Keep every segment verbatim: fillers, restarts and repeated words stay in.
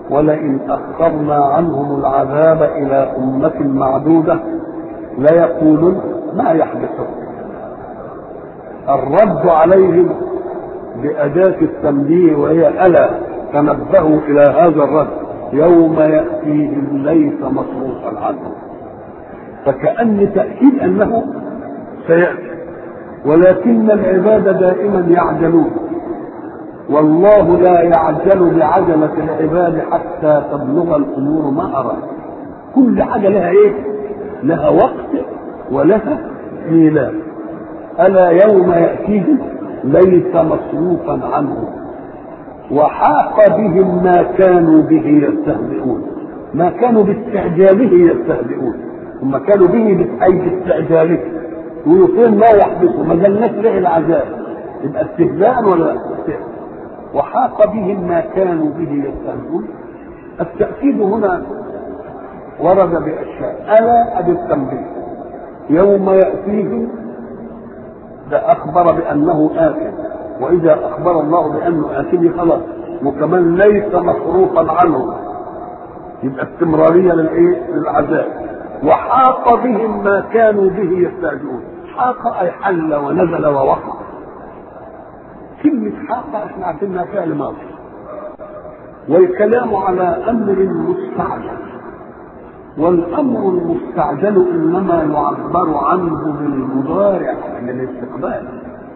ولئن أخرنا عنهم العذاب إلى أمة معدودة ليقولن ما يحدثون. الرد عليهم بأداة التنبيه وهي ألا تنبهوا إلى هذا الرد يوم يأتيهم ليس مصروفا عنهم، فكأن تأكيد أنه سيأتي، ولكن العباد دائما يعجلون، والله لا يعجل بعجلة العباد حتى تبلغ الأمور ما أراد. كل حاجة لها إيه؟ لها وقت ولها ميلاد. ألا يوم يأتيهم ليس مصروفا عنه وحاق بهم ما كانوا به يستهزئون. ما كانوا باستعجاله يستهزئون، ثم كانوا به أي باستعجاله ويقول ما يحدث ما جلناش له العذاب، يبقى استهزاء ولا استهزاء. وحاق بهم ما كانوا به يستهزئون. التأكيد هنا ورد بأشياء. ألا أبي التنبيه يوم يأتيهم، ده أخبر بأنه آتي، وإذا أخبر الله بأنه آتي خلاص، وكمان ليس مصروفا عنه، يبقى استمرارية للإيه؟ للعذاب. وحاق بهم ما كانوا به يستهزئون. حاق أي حل ونزل ووقع. كلمة حاق احنا عارفينها فعل ماضي، والكلام على أمر مستعجل، والأمر المستعجل إنما يعبر عنه بالمضارع للاستقبال،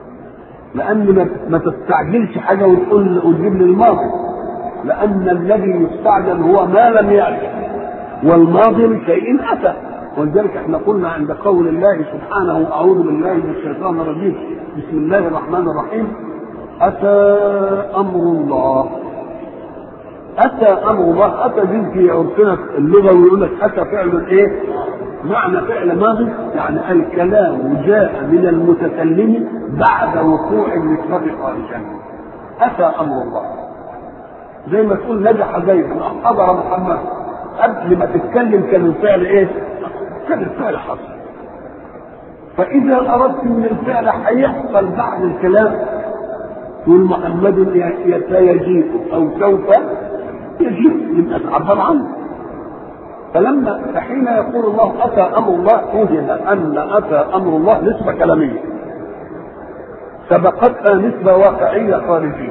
لأن ما تستعجلش حاجة وتقول وتجيب لي الماضي، لأن الذي يستعجل هو ما لم يأتي، والماضي لشيء أتى. ولذلك احنا قلنا عند قول الله سبحانه أعوذ بالله من الشيطان الرجيم بسم الله الرحمن الرحيم أتى أمر الله. أتى أمر الله، أتى دي في عرفنا اللغة ويقول لك أتى فعل إيه؟ معنى فعل ماضي، يعني الكلام جاء من المتكلم بعد وقوع النسبة خارجا. أتى أمر الله زي ما تقول نجح زيد حضر محمد، قبل ما تتكلم كان الفعل إيه؟ كان الفعل حصل. فإذا أردت من الفعل هيحصل بعد الكلام تقول محمد يجيء أو سوف يجيء، يبقى تعبر عنه. فلما فحين يقول الله أتى أمر الله فهم أن أتى أمر الله نسبة كلامية سبقتها نسبة واقعية خارجية،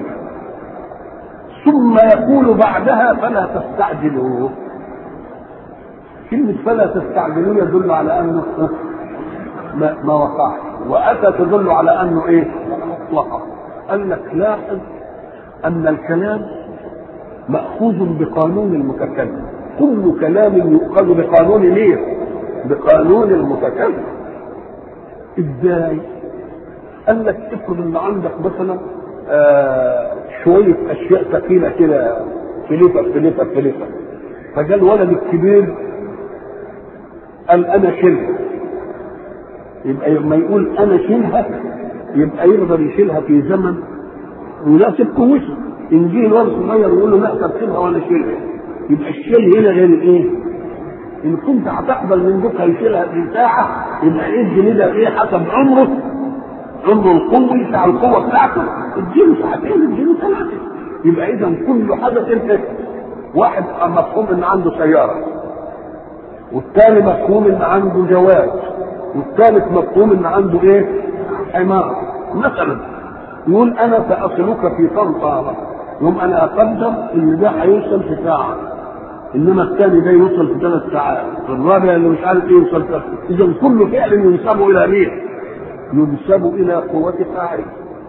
ثم يقول بعدها فلا تستعجلوه. كلمة فلا تستعجلوه يدل على أنه ما, ما وقع، وأتى تدل على أنه إيه؟ وقع. قال لك لاحظ أن الكلام مأخوذ بقانون المتكلم، كل كلام يؤخذ بقانون ليه؟ بقانون المتكلم. ازاي؟ قال لك افرض ان عندك مثلا آه شويه اشياء ثقيله كده فليفه فليفه فليفه، فجاء الولد الكبير قال انا شيلها، يبقى لما يقول انا شيلها يبقى يقدر يشيلها في زمن يناسب قوته. ان جه الولد صغير يقول له لا تركبها ولا شيلها، يبقى الشيل هنا غير الايه؟ ان كنت هتقبل من بكره يشيلها في ساعه يبقى ايه الجنيه ده ايه حسب عمره، عمره القوي بتاع القوه بتاعته اديله ساعتين اديله ثلاثه. يبقى اذا كل حدث انت واحد مفهوم ان عنده سياره، والثاني مفهوم ان عنده جواز، والثالث مفهوم ان عنده ايه؟ حمار مثلا. يقول انا ساصلك في طنطا، يوم انا اقدم ان ده هيوصل في ساعه، انما الثاني ده يوصل في ثلاث ساعات، الرابع اللي مش عارف ايه يوصل في. اذا كل فعل ينسب الى مين؟ ينسب الى قوه فاعل.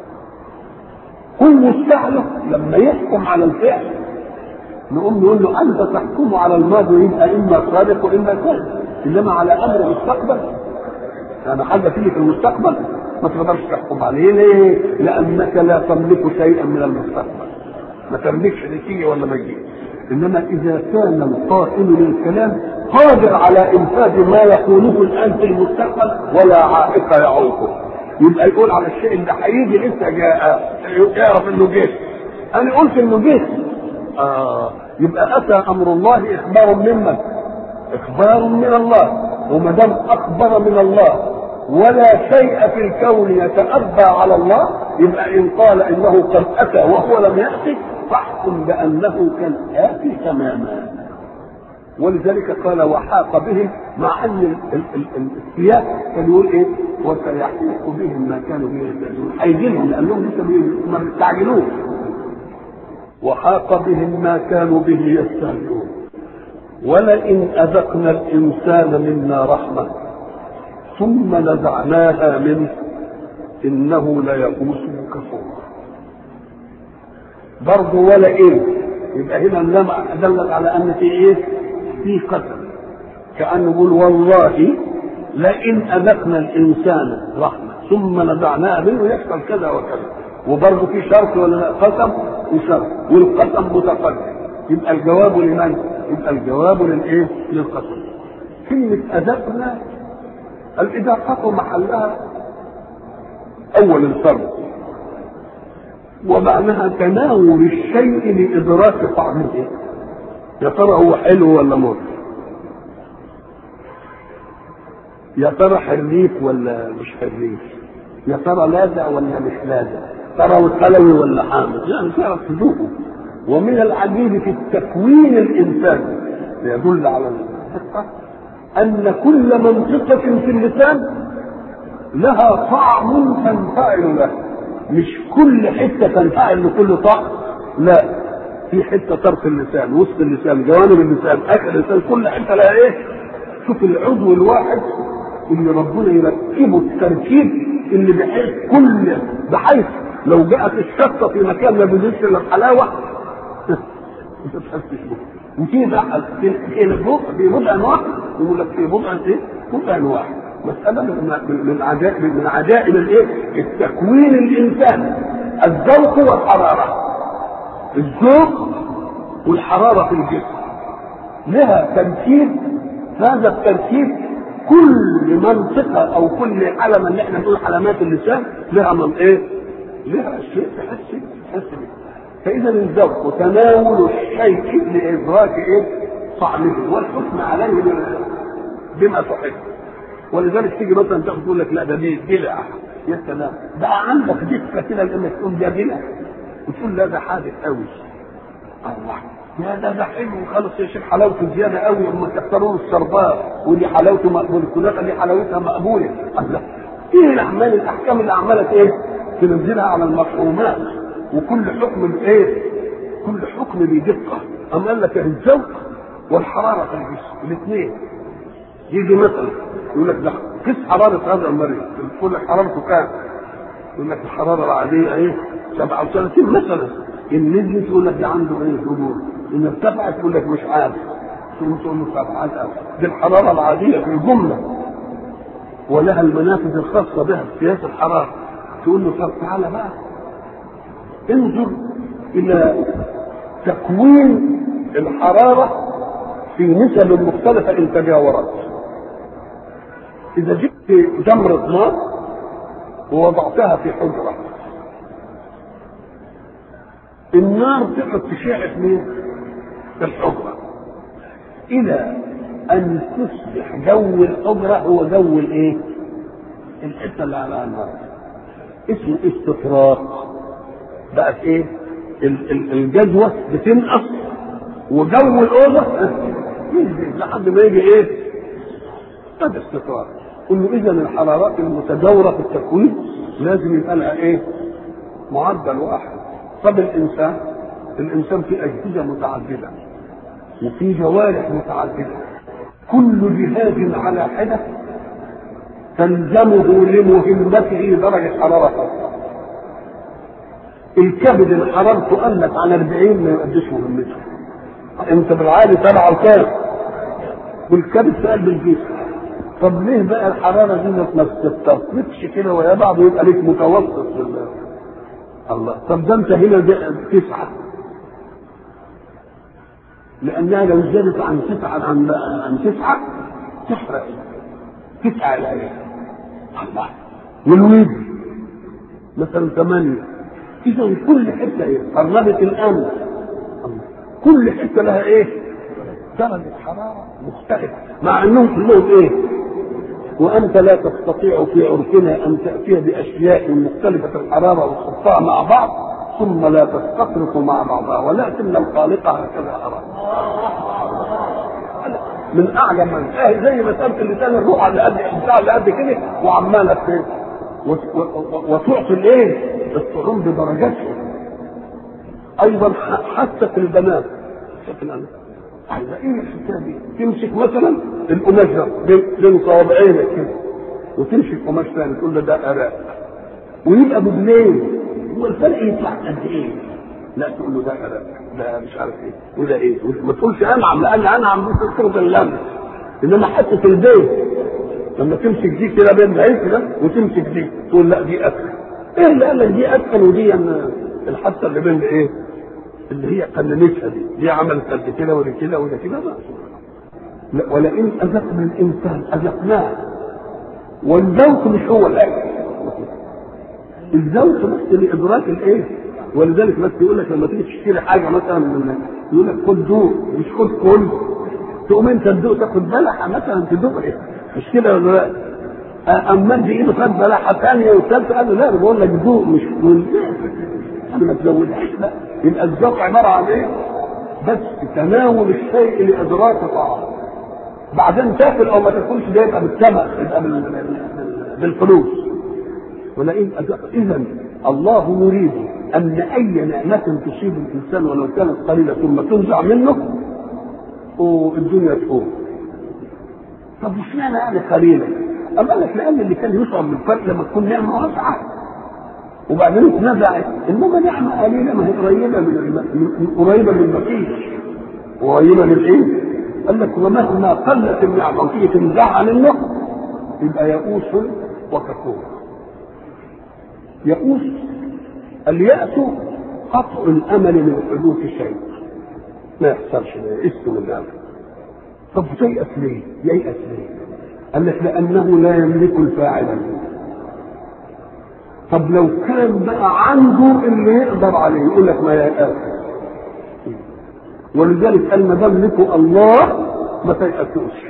كل الفعل لما يحكم على الفعل نقوم نقول له انت تحكم على الماضي يبقى اما صادق واما كاذب، انما على امر مستقبل يعني حاجه تيجي في المستقبل ما تقدرش تحكم عليه. ليه؟ لانك لا تملك شيئا من المستقبل، ما تملكش نتيجه ولا ما يجي. انما اذا كان القائل للكلام قادر على انفاذ ما يقوله الان في المستقبل ولا عائق يعوقه، يبقى يقول على الشيء اللي هيجي لسه جاء يعرف انه جه. انا قلت انه جه اه يبقى اتى امر الله اخبار ممن؟ اخبار من الله. وما دام اخبر من الله ولا شيء في الكون يتأبى على الله، يبقى إن قال إنه قد أتى وهو لم يأتي فاحكم بأنه كالآتي تماما. ولذلك قال وحاق بهم، مع ان السياق كان يقول ايه؟ وسيحيق بهم ما كانوا به يستهزئون، هيجيلهم لانهم لسه ما بيستعجلوش. وحاق بهم ما كانوا به يستهزئون. ولئن اذقنا الانسان منا رحمه ثم نزعناها منه انه ليئوس كفور. برضه ولئن، يبقى هنا اللام دلت على ان في ايه؟ في قسم، كأنه يقول والله لئن أذقنا الإنسان رحمة ثم نزعناها منه يحصل كذا وكذا. وبرضه في شرط ولا قسم وشرط، والقسم متقدم، يبقى الجواب لمن؟ يبقى الجواب للإيه؟ للقسم. كلمة أذقنا الإذاقة محلها أول الفرد، ومعناها تناول الشيء لإدراك طعمه. يا ترى هو حلو ولا مر؟ يا ترى حريف ولا مش حريف؟ يا ترى لاذع ولا مش لاذع؟ ترى وحلوي ولا حامض؟ يعني تعرف تذوقه. ومن العجيب في التكوين الانساني يدل على الدقه ان كل منطقه في اللسان لها طعم تنفعل له، مش كل حته تنفعل لكل طعم، لا، في حته طرف اللسان، وسط اللسان، جوانب اللسان، اخر اللسان، كل حته لها ايه؟ شوف العضو الواحد اللي ربنا يركبه التركيب اللي بحيث كل بحيث لو جاءت الشطه في مكان ما بيدوش الا الحلاوه ما تحسش بها. وفي بقى في بضع واحد يقول لك في بضع ايه؟ بضع واحد. مساله من من عجائب من عجائب الايه؟ التكوين الانساني، الذوق والحراره. الذوق والحراره في الجسم لها تركيب، هذا التركيب كل منطقه او كل علامه اللي احنا نقول علامات اللسان لها من ايه؟ لها شيء تحس تحس به. فاذا الذوق وتناول الشيء لادراك ايه؟ طعمه والحكم عليه بما تحب. ولذلك تيجي مثلا تاخد تقول لك لا ده دي دلع، يا سلام بقى عندك دقه كده لانك تقول ده دلع وتقول لا ده حادق قوي. الله يا ده ده حلو خالص يا شيخ، حلاوته زياده قوي، اما تكتروا الشربات ودي حلاوته مقبوله، الكنافه دي حلاوتها مقبوله. الله ايه الاعمال الاحكام اللي عماله ايه؟ تنزلها على المفهومات، وكل حكم بايه؟ كل حكم بدقه. اما قال لك الذوق والحراره في الجسم الاثنين. يجي مثلا يقول لك ده قيس حراره هذا المريض، تقول لك حرارته كام؟ يقول لك الحراره العاديه ايه؟ سبعة وثلاثين مثلا. ان نزلت تقول لك ده عنده ايه؟ هبوط. ان ارتفعت تقول لك مش عارف، تقول له سبعة. دي الحراره العاديه في الجمله، ولها المنافذ الخاصه بها قياس الحراره. تقول له طب تعالى بقى انظر الى تكوين الحراره في نسب مختلفه ان تجاورت. اذا جبت جمره نار ووضعتها في حجره، النار تقعد تشع في الحجره الى ان تصبح جو الحجره هو جو الايه؟ الحته اللي على النار، اسمه استفراغ. بقى في ايه؟ الجدوى بتنقص وجو الاوضه ينزل لحد ما يجي ايه؟ هذا استفراغ. قل له اذا الحرارات المتجاوره في التكوين لازم يبقى لها ايه؟ معدل واحد. طب الانسان الانسان في اجهزه متعدده وفي جوارح متعدده، كل جهاز على حده تلزمه لمهمته درجه حراره خاصه. الكبد الحراره قلت عن أربعين ما يؤديش مهمته. انت بالعادي تبع الكام؟ والكبد في قلب الجسم. طب ليه بقى الحراره دي ما تستطردش كده ويا بعض ويبقى ليك متوسط في الله؟ طب ده انت هنا تسعه، لانها لو زادت عن تسعه عن عن تسعه تحرق تسعه الايام. الله والويد مثلا ثمانيه. اذا كل حته ايه؟ قربت الان كل حته لها ايه؟ درجه حراره مختلفه، مع انهم كلهم ايه؟ وانت لا تستطيع في عرفنا ان تاتي باشياء مختلفه الحراره وتحطها مع بعض ثم لا تستطرق مع بعضها ولكن الخالق هكذا أراد. من أعجب من آه زي مسألة اللسان الروح اللي قد بتاع اللي قد كده وعمالة فين وتعطي الايه؟ الطعوم بدرجاتها. أيضا حتى في البنات عايزة ايه الحكاية دي؟ تمسك مثلا القماش ده بين صوابعينك كده وتمسك قماش ثاني تقول له ده أراء ويبقى بجنيه، هو الفرق يطلع قد ايه؟ لا تقول له ده أراء ده مش عارف ايه وده ايه، ما تقولش انعم لان انعم دي صيغه اللمس. انما حتى في البيت لما تمسك دي كده بين بعيد كده وتمسك دي تقول لا دي اكل. ايه اللي قال لك دي اكل ودي الحته اللي بين ايه؟ اللي هي قللتها دي دي عملت قد كده ولا كده ولا كده بقى. لا ولئن اذقنا الانسان اذقناه، والذوق مش هو الاكل، الذوق بس لادراك الايه. ولذلك بس يقول لك لما تيجي تشتري حاجه مثلا من يقول لك خد دوق مش خد كل، تقوم انت تدوق تاخد بلحه مثلا تدوق ايه مش كده ولا لا؟ اما دي ايده خد بلحه ثانيه والثالثه قال له لا انا بقول لك دوق مش كل، ما تزودهاش بقى. يبقى الذوق عباره عن ايه؟ بس تناول الشيء لادراك طعامه. بعدين تاكل او ما تاكلش ده يبقى بالثمن، يبقى بالفلوس. ولئن اذا الله يريد ان اي نعمه تصيب الانسان ولو كانت قليله ثم تنزع منه والدنيا تقوم. طب مش معنى يعني قليله؟ أما قال لك لان اللي كان يشعر بالفرق لما تكون نعمه واسعه وبعدين اتنزعت، انما نعمه قليله ما هي قريبه من قريبه من مفيش قريبه من ايه؟ قال لك ومهما قلت النعمه وتيجي تنزعها منه يبقى يئوس وكفور. يئوس اليأس قطع الامل من حدوث شيء، ما يحصلش ده يئس من الامل. طب ييأس ليه؟ ييأس ليه؟ قال لك لانه لا يملك الفاعل. طب لو كان بقى عنده اللي يقدر عليه يقول لك ما ييأس. ولذلك قال ما دام لكم الله ما تيأسوش.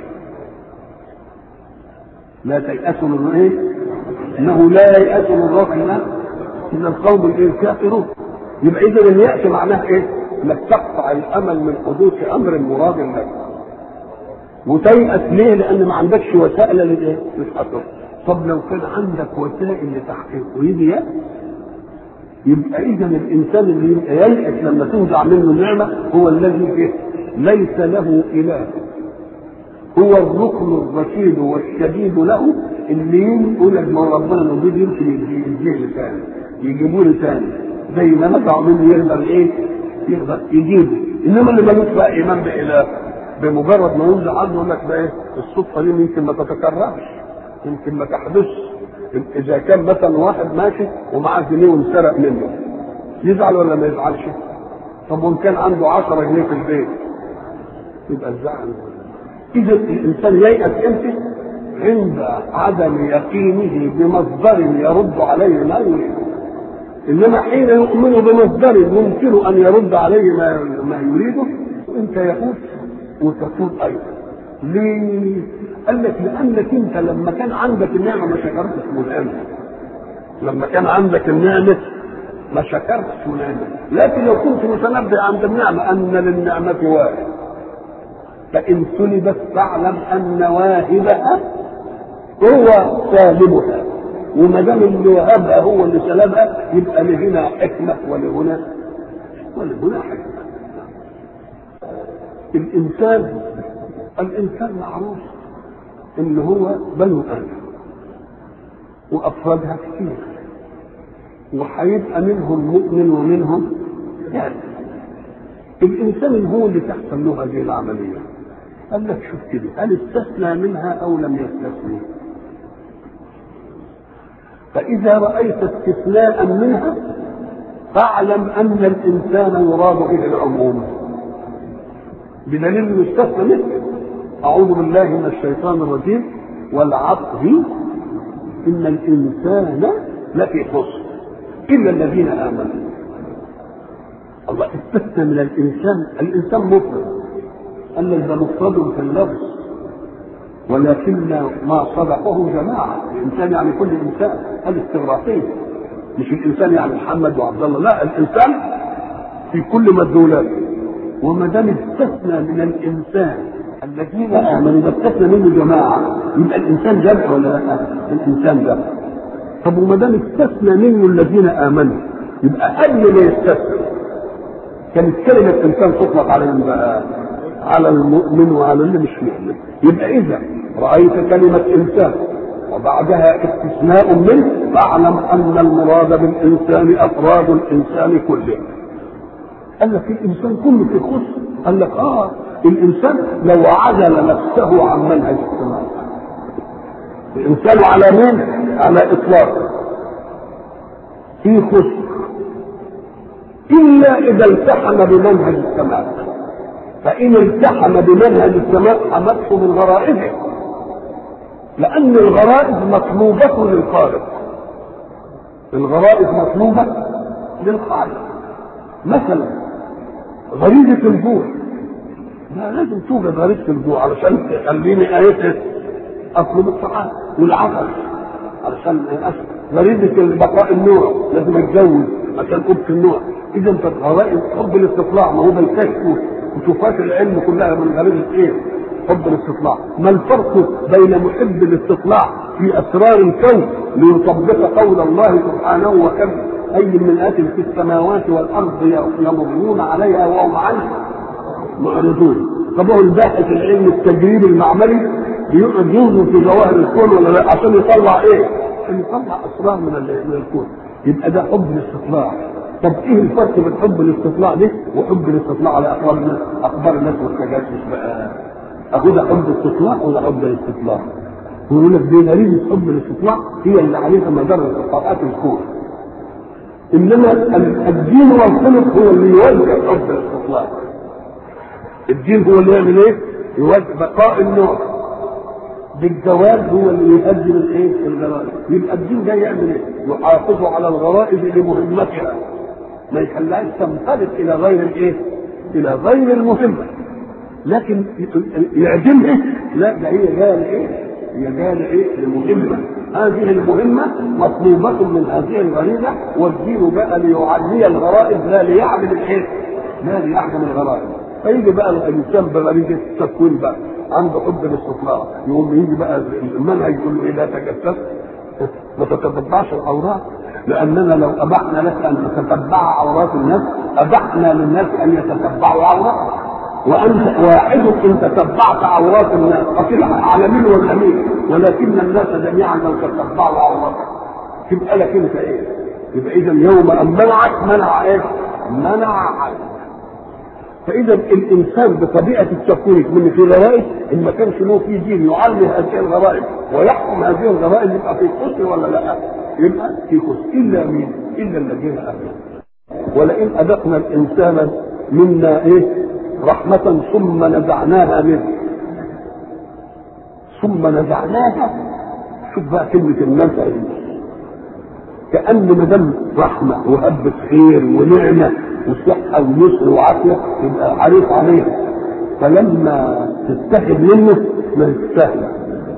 لا تيأسوا من ايه؟ انه لا ييأس من روح الله الا القوم الكافرون. يبقى اذا اليأس معناه ايه؟ انك تقطع الامل من حدوث امر مراد لك. وتيأس ليه؟ لان ما عندكش وسائل للايه؟ للتحقق. طب لو كان عندك وسائل لتحقيق ويجي يأس يبقى اذا الانسان اللي ييأس لما تنزع منه النعمه هو الذي فيه ليس له اله، هو الركن الرشيد والشديد له اللي يقول لك ما ربنا نريد يمكن يجيه ثاني يجيبوا له ثاني زي ما نزع منه يقدر ايه؟ يقدر يجيبه. انما اللي ملوش بقى ايمان باله بمجرد ما ينزع عنه يقول لك ده ايه؟ الصدفه دي يمكن ما تتكررش، يمكن ما تحدثش. اذا كان مثلا واحد ماشي ومعاه جنيه وانسرق منه يزعل ولا ما يزعلش؟ طب وان كان عنده عشرة جنيه في البيت يبقى الزعل. اذا الانسان ييأس امتى؟ عند عدم يقينه بمصدر يرد عليه ما يريد. انما حين يؤمن بمصدر يمكن ان يرد عليه ما ما يريده انت يئوس وتكون ايضا. ليه؟ قال لك لانك انت لما كان عندك النعمه ما شكرتش منعمه. لما كان عندك النعمه ما شكرتش منعمه، لكن لو كنت متنبه عند النعمه ان للنعمه واهب فان سلبت فاعلم ان واهبها هو سالبها، وما دام اللي وهبها هو اللي سلبها يبقى لهنا حكمه ولهنا ولهنا حكمه. الانسان الانسان معروف ان هو بنو ادم وافرادها كتير وهيبقى منهم مؤمن ومنهم يعني. الانسان اللي هو اللي تحصل له هذه العمليه قال لك شوف كده هل استثنى منها او لم يستثني؟ فاذا رايت استثناء منها فاعلم ان الانسان يراد به العموم بدليل انه استثنى منه. اعوذ بالله من الشيطان الرجيم والعصر ان الانسان لفي خسر الا الذين امنوا. الله استثنى من الانسان، الانسان مفرد قال لك ده مفرد في اللفظ ولكن ما صدقه جماعه. الانسان يعني كل انسان الاستغراقيه مش الانسان يعني محمد وعبد الله، لا، الانسان في كل مدلولاته. وما دام استثنى من الانسان الذين امنوا، ده استثنى منه جماعه، يبقى الانسان جمع ولا لا؟ الانسان جمع. طب وما دام استثنى منه الذين امنوا، يبقى قبل ما يستثنى كانت كلمه انسان تطلق على بقى على المؤمن وعلى اللي مش مؤمن. يبقى اذا رايت كلمه انسان وبعدها استثناء منه، فاعلم ان المراد بالانسان افراد الانسان كله. قال لك الانسان كله في خص. قال لك اه الانسان لو عزل نفسه عن منهج السماء، الانسان على مين؟ على اطلاق في خص، الا اذا التحم بمنهج السماء. فان التحم بمنهج السماء حمته من غرائزه، لان الغرائز مطلوبه للخالق. الغرائز مطلوبه للخالق. مثلا غريزه الجوع، لا لازم توجد غريزه الجوع علشان تخليني ايه اطلب الطعام، والعطش علشان اسكت. غريزه البقاء النوع، لازم اتجوز عشان ابقي النوع. اذا فالغرائز حب الاستطلاع، ما هو ده الكشف وشوفات العلم كلها من غريزه ايه؟ حب الاستطلاع. ما الفرق بين محب الاستطلاع في اسرار الكون ليطبق قول الله سبحانه وكم اي من ات في السماوات والارض يمرون عليها وهم عنها معرضون. طب هو الباحث العلمي التجريبي المعملي بيقعد ينظر في ظواهر الكون ولا لا عشان يطلع ايه؟ عشان يطلع اسرار من من الكون. يبقى ده حب الاستطلاع. طب ايه الفرق بين حب الاستطلاع ده وحب الاستطلاع على اخبار الناس؟ اخبار الناس والتجسس بقى اهو ده حب الاستطلاع ولا حب الاستطلاع؟ ويقول لك دي غريزه حب الاستطلاع هي اللي عليها مدار قراءات الكون. انما الدين والخلق هو اللي يوجه حب الاستطلاع. الدين هو اللي يعمل ايه؟ يوجه بقاء النوع. بالجواز هو اللي يهدم الايه؟ الغرائز. يبقى الدين ده يعمل ايه؟ يحافظ على الغرائز لمهمتها، ما يخليهاش تنفلت الى غير الايه؟ الى غير المهمه. لكن يعدمها لا، ده هي جايه لايه؟ هي جايه لايه؟ لمهمه. هذه المهمه مطلوبه من هذه الغريزه، والدين بقى ليعلي الغرائز لا ليعدم الايه؟ لا ليعدم الغرائز. فيجي بقى الانسان بغريزه التكوين بقى عنده حب الاستطلاع، يقوم يجي بقى المنهج يقول له ايه؟ لا تجسس، ما تتتبعش العورات، لاننا لو ابحنا لك ان تتتبع عورات الناس ابحنا للناس ان يتتبعوا عورات. وانت واحد ان تتبعت عورات الناس فكل على مين ولا مين؟ ولكن الناس جميعا لو تتبعوا عوراتك تبقى لك انت ايه؟ يبقى اذا يوم ان منعك منع ايه؟ منع عنك. فاذا الانسان بطبيعه التكوين من في غرائز، ان ما كانش له في دين يعلم هذه الغرائز ويحكم هذه الغرائز يبقى في خسر ولا لا؟ يبقى في خسر. الا مين؟ الا الذين امنوا. ولئن اذقنا الانسان منا ايه؟ رحمه ثم نزعناها منه، ثم نزعناها. شوف بقى كلمه النزع دي، كأن ما دام رحمه وهبه خير ونعمه وصحه ونصر وعافيه يبقى حريص عليها، فلما تتخذ منه ما يستاهل.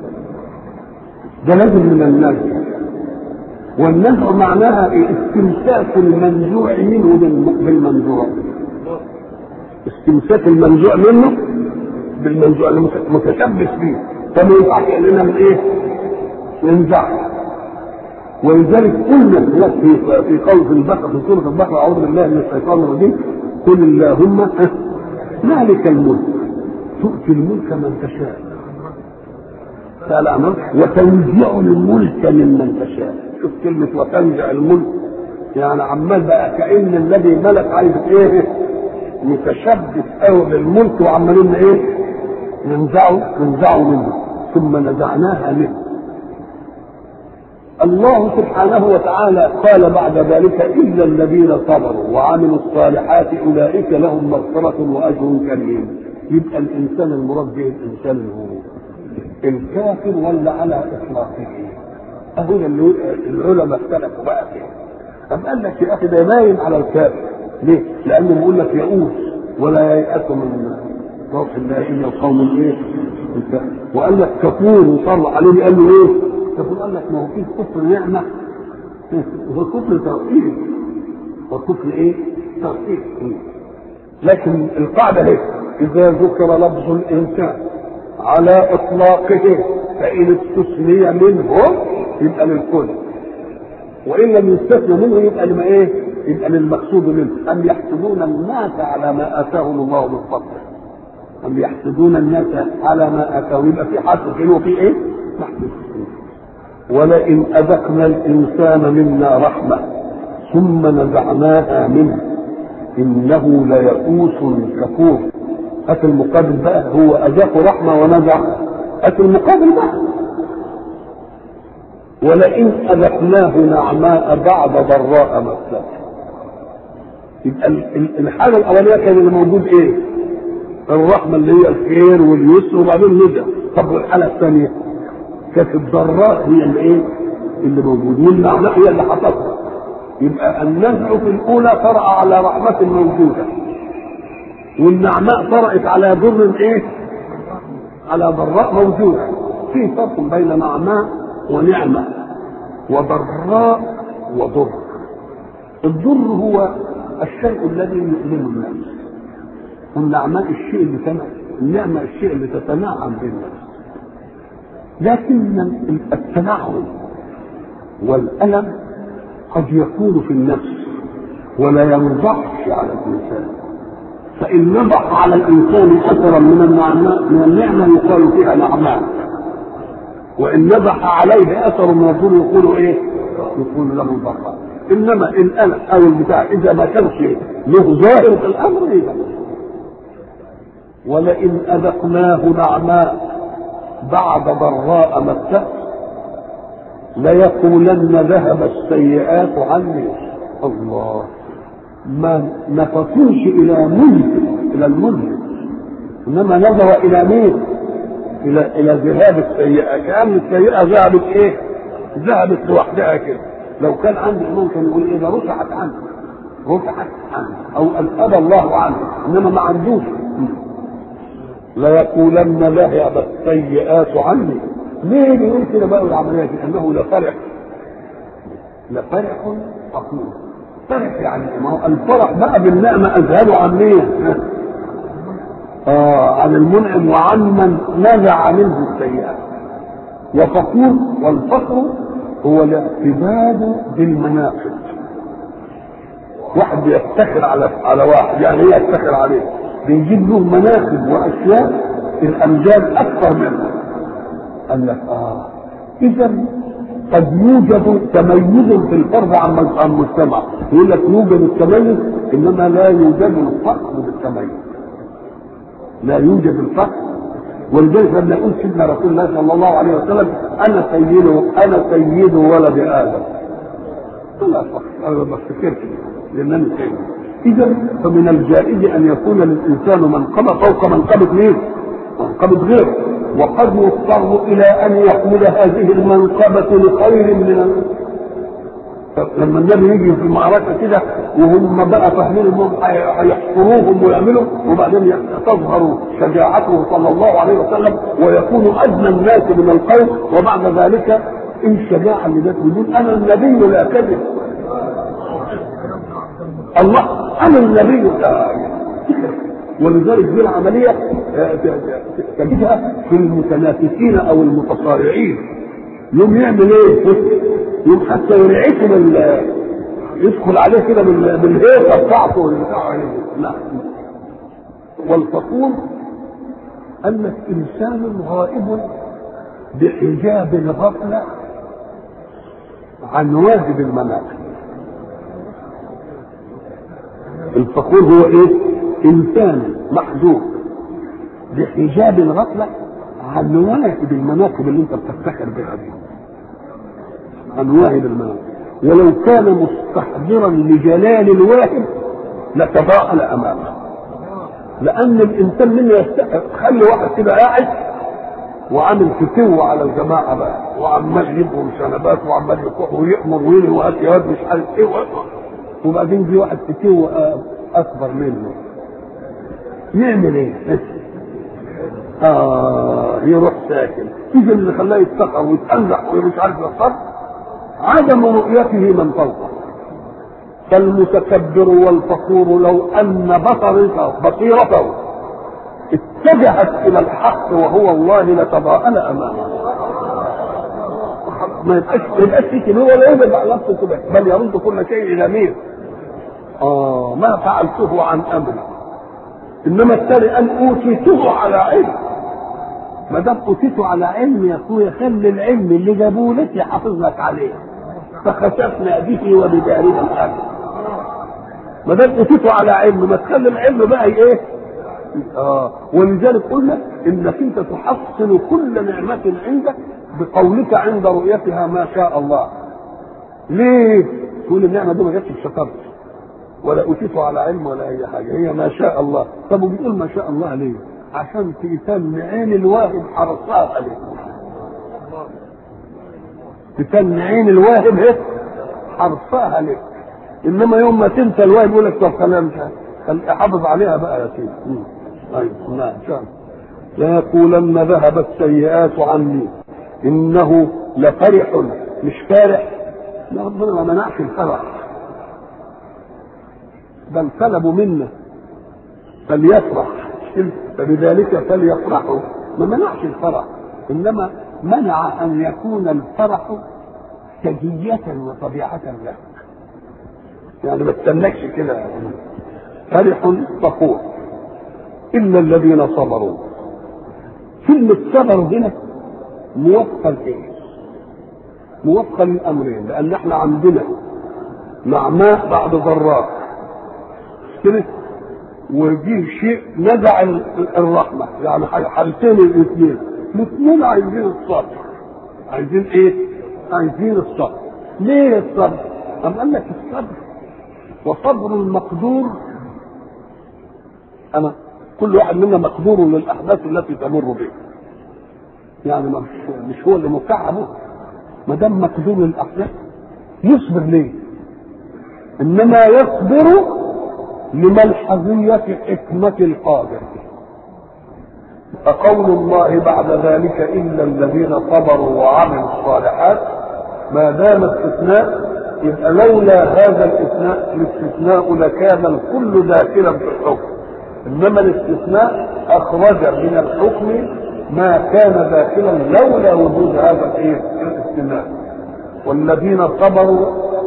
ده لازم من النزع. والنزع معناها استمساك المنزوع منه بالمنزوع. استمساك المنزوع منه بالمنزوع المتشبث به. فما ينفعش اننا من ايه؟ ننزعه. ولذلك قلنا في في قول في البقره في سوره البقره اعوذ بالله من الشيطان الرجيم قل اللهم مالك الملك تؤتي الملك من تشاء وتنزع الملك ممن تشاء. شوف كلمه وتنزع الملك، يعني عمال بقى كأن الذي ملك عايز ايه؟ متشبث قوي بالملك وعمالين ايه؟ ننزعه ننزعه منه ثم نزعناها منه. الله سبحانه وتعالى قال بعد ذلك إلا الذين صبروا وعملوا الصالحات أولئك لهم مغفرة وأجر كريم. يبقى الإنسان المراد به الإنسان هو الكافر ولا على إطلاقه؟ أهو العلماء اختلفوا بقى فيه. أم قال لك يا أخي ده باين على الكافر. ليه؟ لأنه بيقول لك يئوس ولا ييأس من روح الله إلا القوم الإيه؟ وقال لك كفور وصلى عليه قال له إيه؟ كفور. قال لك ما هو فيه كفر نعمة هو كفر توحيد، وكفر ايه؟ توحيد. لكن القاعده هي اذا ذكر لفظ الانسان على اطلاقه فان استثني منه يبقى للكل، وان لم يستثنى منه يبقى لما ايه؟ يبقى للمقصود منه. ام يحسدون الناس على ما اتاهم الله من فضله، ام يحسدون الناس على ما اتاهم، يبقى في حسد كده وفي ايه؟ محسود. ولئن اذقنا الانسان منا رحمه ثم نزعناها منه انه ليئوس كفور. هات المقابل بقى، هو اذاق رحمه ونزع، هات المقابل بقى. ولئن اذقناه نعماء بعد ضراء مسته، يبقى الحاله الاوليه كان اللي موجود ايه؟ الرحمه اللي هي الخير واليسر وبعدين ندى. طب والحاله الثانيه كانت الضراء هي اللي ايه؟ اللي موجود، والنعماء هي اللي حصلت. يبقى النزع في الاولى طرأ على رحمه موجوده، والنعماء طرأت على ضر ايه؟ على ضراء موجوده. في فرق بين نعماء ونعمه وضراء وضر. الضر هو الشيء الذي يؤلم الناس، والنعماء الشيء اللي تنعم، النعمه الشيء اللي تتنعم بالناس. لكن التنعم والألم قد يكون في النفس ولا ينضحش على الإنسان، فإن نضح على الإنسان أثرا من النعماء من النعمة يقال فيها نعماء، وإن نضح عليه أثر من الضر يقول إيه؟ يقول له ضراء. إنما الألم أو البتاع إذا ما كانش له ظاهر في الأمر إذا. ولئن أذقناه نعماء بعد ضراء مسته ليقولن ذهب السيئات عني. الله، ما نفطوش الى ملك الى الملك، انما نظر الى مين؟ الى الى ذهاب السيئه، كأن السيئه ذهبت ايه؟ ذهبت لوحدها كده. لو كان عندي ممكن يقول ايه؟ ده رفعت عنه، رفعت عنه او اذهب الله عنه، انما ما عندوش. ليقولن ذهب السيئات عني. ليه بيقول كده بقى العمليه دي؟ انه لفرح، لفرح فخور. فرح يعني ما هو الفرح بقى بالنعمه اذهبه عن مين؟ اه عن المنعم وعن من نزع منه السيئات. وفخور، والفخر هو الاعتداد بالمناقب. واحد يفتخر على على واحد، يعني ايه يفتخر عليه؟ بيجيب له مناقب واشياء الامجاد اكثر منه. قال لك اه اذا قد يوجد تميز في الفرد عن المجتمع. يقول لك يوجد التميز، انما لا يوجد الفخر بالتميز، لا يوجد الفخر. ولذلك لما يقول سيدنا رسول الله صلى الله عليه وسلم انا سيد انا سيد ولد ادم، لا فخر، انا ما افتكرش لانني سيد. اذا فمن الجائز ان يكون للانسان منقبه فوق منقبه مين؟ منقبه غيره، وقد يضطر الى ان يحمل هذه المنقبه لخير من ال... لما النبي يجي في المعركه كده وهم بقى فاهمين انهم هيحصروهم ويعملوا، وبعدين تظهر شجاعته صلى الله عليه وسلم ويكون ادنى الناس من القوم، وبعد ذلك ان الشجاعه اللي جت بدون انا النبي لا كذب. الله انا النبي لا. ولذلك دي العمليه تجدها في المتنافسين او المتصارعين. يوم يعمل ايه؟ يوم حتى يرعشه يدخل عليه كده بالهيئه بتاعته والبتاع. لا. والفخور انك انسان غائب بحجاب الغفله عن واجب المناقب. الفخور هو ايه؟ انسان محجوب بحجاب الغفله عن واجب المناقب اللي انت بتفتخر بها دي، عن واجب المناقب. ولو كان مستحضرا لجلال الواهب لتضاءل امامه، لان الانسان منه يستحق. خلي واحد كده قاعد وعامل فتوه على الجماعه بقى، وعمال يبهم شنبات وعمال يكح ويأمر وينهي وهات يد مش عارف ايه، وبعدين في واحد فتوه اكبر منه يعمل ايه؟ اه يروح ساكن. اذا اللي خلاه يتسقر ويتأنزح ومش عارف يختار عدم رؤيته من فوقه. فالمتكبر والفخور لو ان بصرته بصيرته اتجهت الى الحق وهو الله لتضاءل امامه. ما يبقاش يبقاش فيك ولا يبقى نفسه كده، بل يرد كل شيء الى مين؟ اه ما فعلته عن امري. انما الثاني ان اوتيته على علم. ما دام اوتيته على علم يا اخويا خلي العلم اللي جابوه لك يحافظ لك عليه. فخسفنا به وبدارنا الارض. ما دام اوتيته على علم ما تخلي العلم بقى ايه؟ اه ولذلك قلنا انك انت تحصل كل نعمه عندك بقولك عند رؤيتها ما شاء الله. ليه؟ تقول النعمه دي ما جاتش بشطارتي ولا اوتيته على علم ولا اي حاجه، هي ما شاء الله. طب وبيقول ما شاء الله ليه؟ عشان تتم عين الواهب حرصها عليه. تتم عين الواهب ايه؟ حرصها عليه. انما يوم ما تنسى الواهب يقول لك طب خلينا مش حافظ عليها بقى يا سيدي. ايوه نعم شان لا يقولن ذهبت السيئات عني انه لفرح مش فارح. لا ربنا ما منعش الفرح بل طلبوا منا فليفرح فبذلك فليفرحوا. ما منعش الفرح انما منع ان يكون الفرح سجية وطبيعة له. يعني ما تستنكش كده. فرح فخور الا الذين صبروا. كلمة صبر هنا موفقة لايه؟ موفقة للامرين، لان احنا عندنا نعماء بعد ضراء كده، وجيه شيء نزع الرحمة. يعني حالتين الاثنين الاثنين عايزين الصبر. عايزين ايه؟ عايزين الصبر. ليه الصبر؟ أم قال لك الصبر وصبر المقدور. أنا كل واحد منا مقدور للأحداث التي تمر به. يعني مش مش هو اللي مكعبه. ما دام مقدور للأحداث يصبر ليه؟ إنما يصبر لملحظية حكمة القادر. فقول الله بعد ذلك إلا الذين صبروا وعملوا الصالحات ما دام استثناء، يبقى لولا هذا الاستثناء الاستثناء لكان الكل داخلا في الحكم. انما الاستثناء اخرج من الحكم ما كان داخلا لولا وجود هذا الايه؟ الاستثناء. والذين صبروا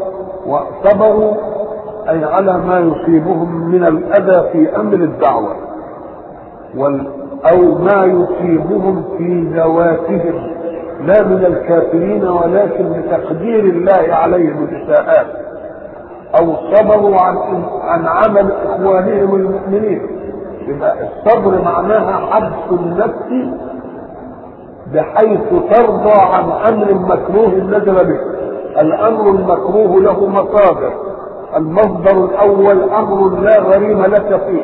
وصبروا اي على ما يصيبهم من الاذى في امر الدعوه وال او ما يصيبهم في ذواتهم لا من الكافرين ولكن بتقدير الله عليهم الاساءات، او صبروا عن عن عمل اخوانهم المؤمنين. يبقى الصبر معناها حبس النفس بحيث ترضى عن امر مكروه نزل به. الامر المكروه له مصادر. المصدر الاول امر لا غريم لك فيه.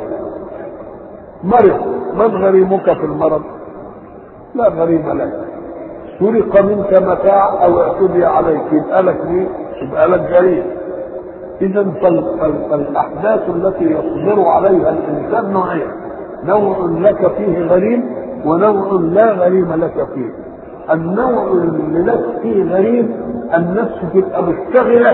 مرض، من غريمك في المرض؟ لا غريم لك. سرق منك متاع او اعتدي عليك يبقى لك مين؟ يبقى لك غريم. اذا فالاحداث التي يصبر عليها الانسان نوعين، نوع لك فيه غريم ونوع لا غريم لك فيه. النوع اللي لك فيه غريم النفس تبقى مشتغله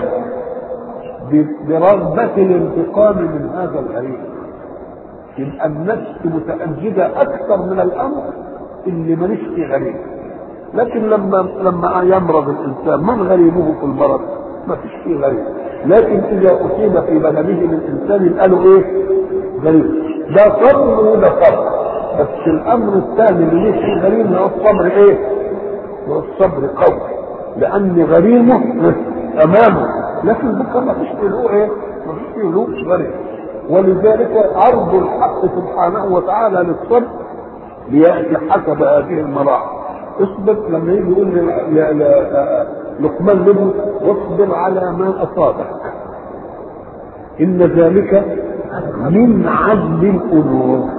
برغبه الانتقام من هذا الغريم. يبقى النفس متأجدة أكثر من الأمر اللي ماليش فيه غريم. لكن لما لما يمرض الإنسان من غريمه في المرض؟ ما فيش فيه غريم. لكن إذا أصيب في بدنه من إنسان قالوا إيه؟ غريم. ده صبر وده صبر. بس الأمر الثاني اللي ليش فيه غريم هو الصبر إيه؟ هو الصبر قوي. لأن غريمه أمامه، لكن بكرة ما فيش فيه إيه؟ ما فيش فيه غريم. ولذلك عرض الحق سبحانه وتعالى للصبر ليأتي حسب هذه المراحل. اصبر لما يجي يقول لقمان له واصبر على ما أصابك إن ذلك من عزم الأمور.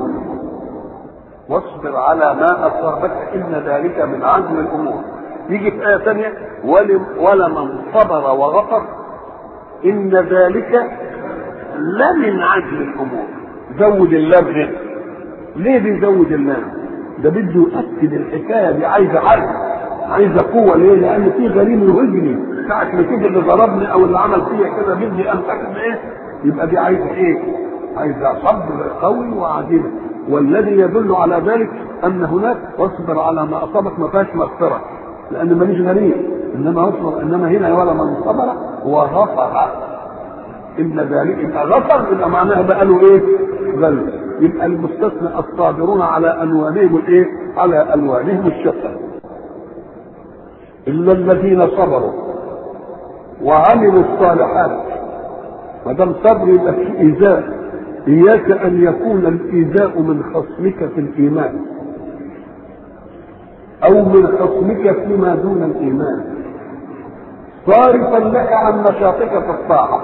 واصبر على ما أصابك إن ذلك من عزم الأمور. يجي في آية ثانية ولمن صبر وغفر إن ذلك لا من عزم الامور. زود اللام هنا. ليه بيزود اللام؟ ده بده يؤكد الحكايه دي عايزه عزم، عايزه قوه. ليه؟ لان في غريم يهجني ساعه ما تيجي اللي ضربني او اللي عمل فيا كده بدي امسك بايه؟ يبقى دي عايزه ايه؟ عايزه صبر قوي وعزيمه. والذي يدل على ذلك ان هناك واصبر على ما اصابك ما فيهاش مغفره، لان ماليش غريب، انما اصبر، انما هنا ولا من صبر وغفر ان ذلك. يبقى غفر يبقى معناها بقى له ايه؟ غلب. يبقى المستثنى الصابرون على الوانهم الايه؟ على الوانهم الشتى. الا الذين صبروا وعملوا الصالحات. ما دام صبر يبقى في ايذاء. اياك ان يكون الايذاء من خصمك في الايمان او من خصمك فيما دون الايمان صارفا لك عن نشاطك في الطاعه.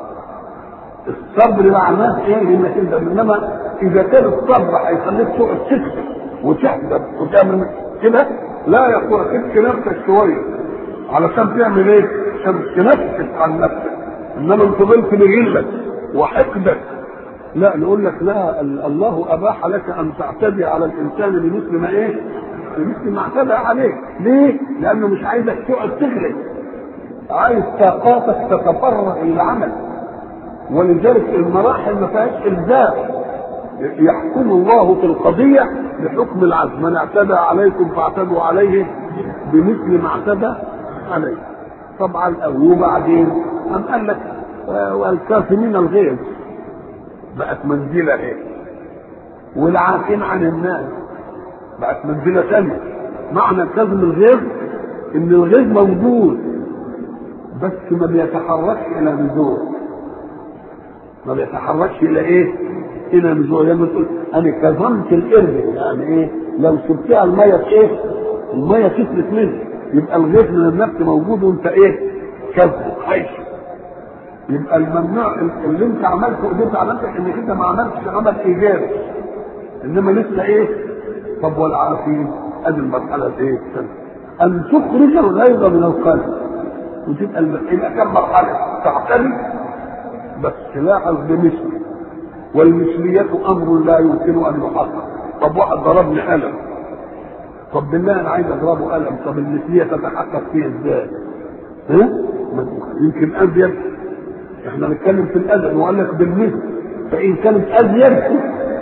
الصبر معناه ايه؟ انك انت انما اذا كان الصبر هيخليك تقعد تكتب وتحسب وتعمل كده، لا يقول تبكي نفسك شويه علشان تعمل ايه؟ عشان تنفس عن نفسك. انما انت فضلت بغلك وحقدك، لا نقول لك لا، الله اباح لك ان تعتدي على الانسان بمثل ما ايه؟ بمثل ما اعتدى عليك. ليه؟ لانه مش عايزك تقعد تغلب، عايز طاقاتك تتفرغ للعمل. ولذلك المراحل ما فيهاش الزام، يحكم الله في القضيه بحكم العدل. من اعتدى عليكم فاعتدوا عليه بمثل ما اعتدى عليه. طبعا وبعدين قام قال لك والكاظمين الغيظ بقت منزله ايه؟ والعافين عن الناس بقت منزله ثانيه. معنى كظم الغيظ ان الغيظ موجود بس ما بيتحركش الى نزول، ما بيتحركش الى ايه؟ الى نزول. لما تقول انا كظمت القرد، يعني ايه؟ لو سبتها الميه ايه؟ الميه تفلت منه، يبقى الغيظ من النفس موجود وانت ايه؟ كظمه عايش. يبقى الممنوع اللي انت عملته قدرت على نفسك انك انت ما عملتش عمل ايجابي، انما لسه ايه؟ طب والعافين ادي المرحله ايه؟ ان تخرج الغيظ من القلب وتبقى يبقى كم مرحله؟ تعتني بس تلاحظ بمثل، والمثليه امر لا يمكن ان يحقق. طب واحد ضربني قلم، طب بالله انا عايز اضربه قلم، طب المثليه تتحقق فيه ازاي؟ ها؟ يمكن ازيد، احنا نتكلم في الاذى وقال لك بالمثل، فان كانت ازيد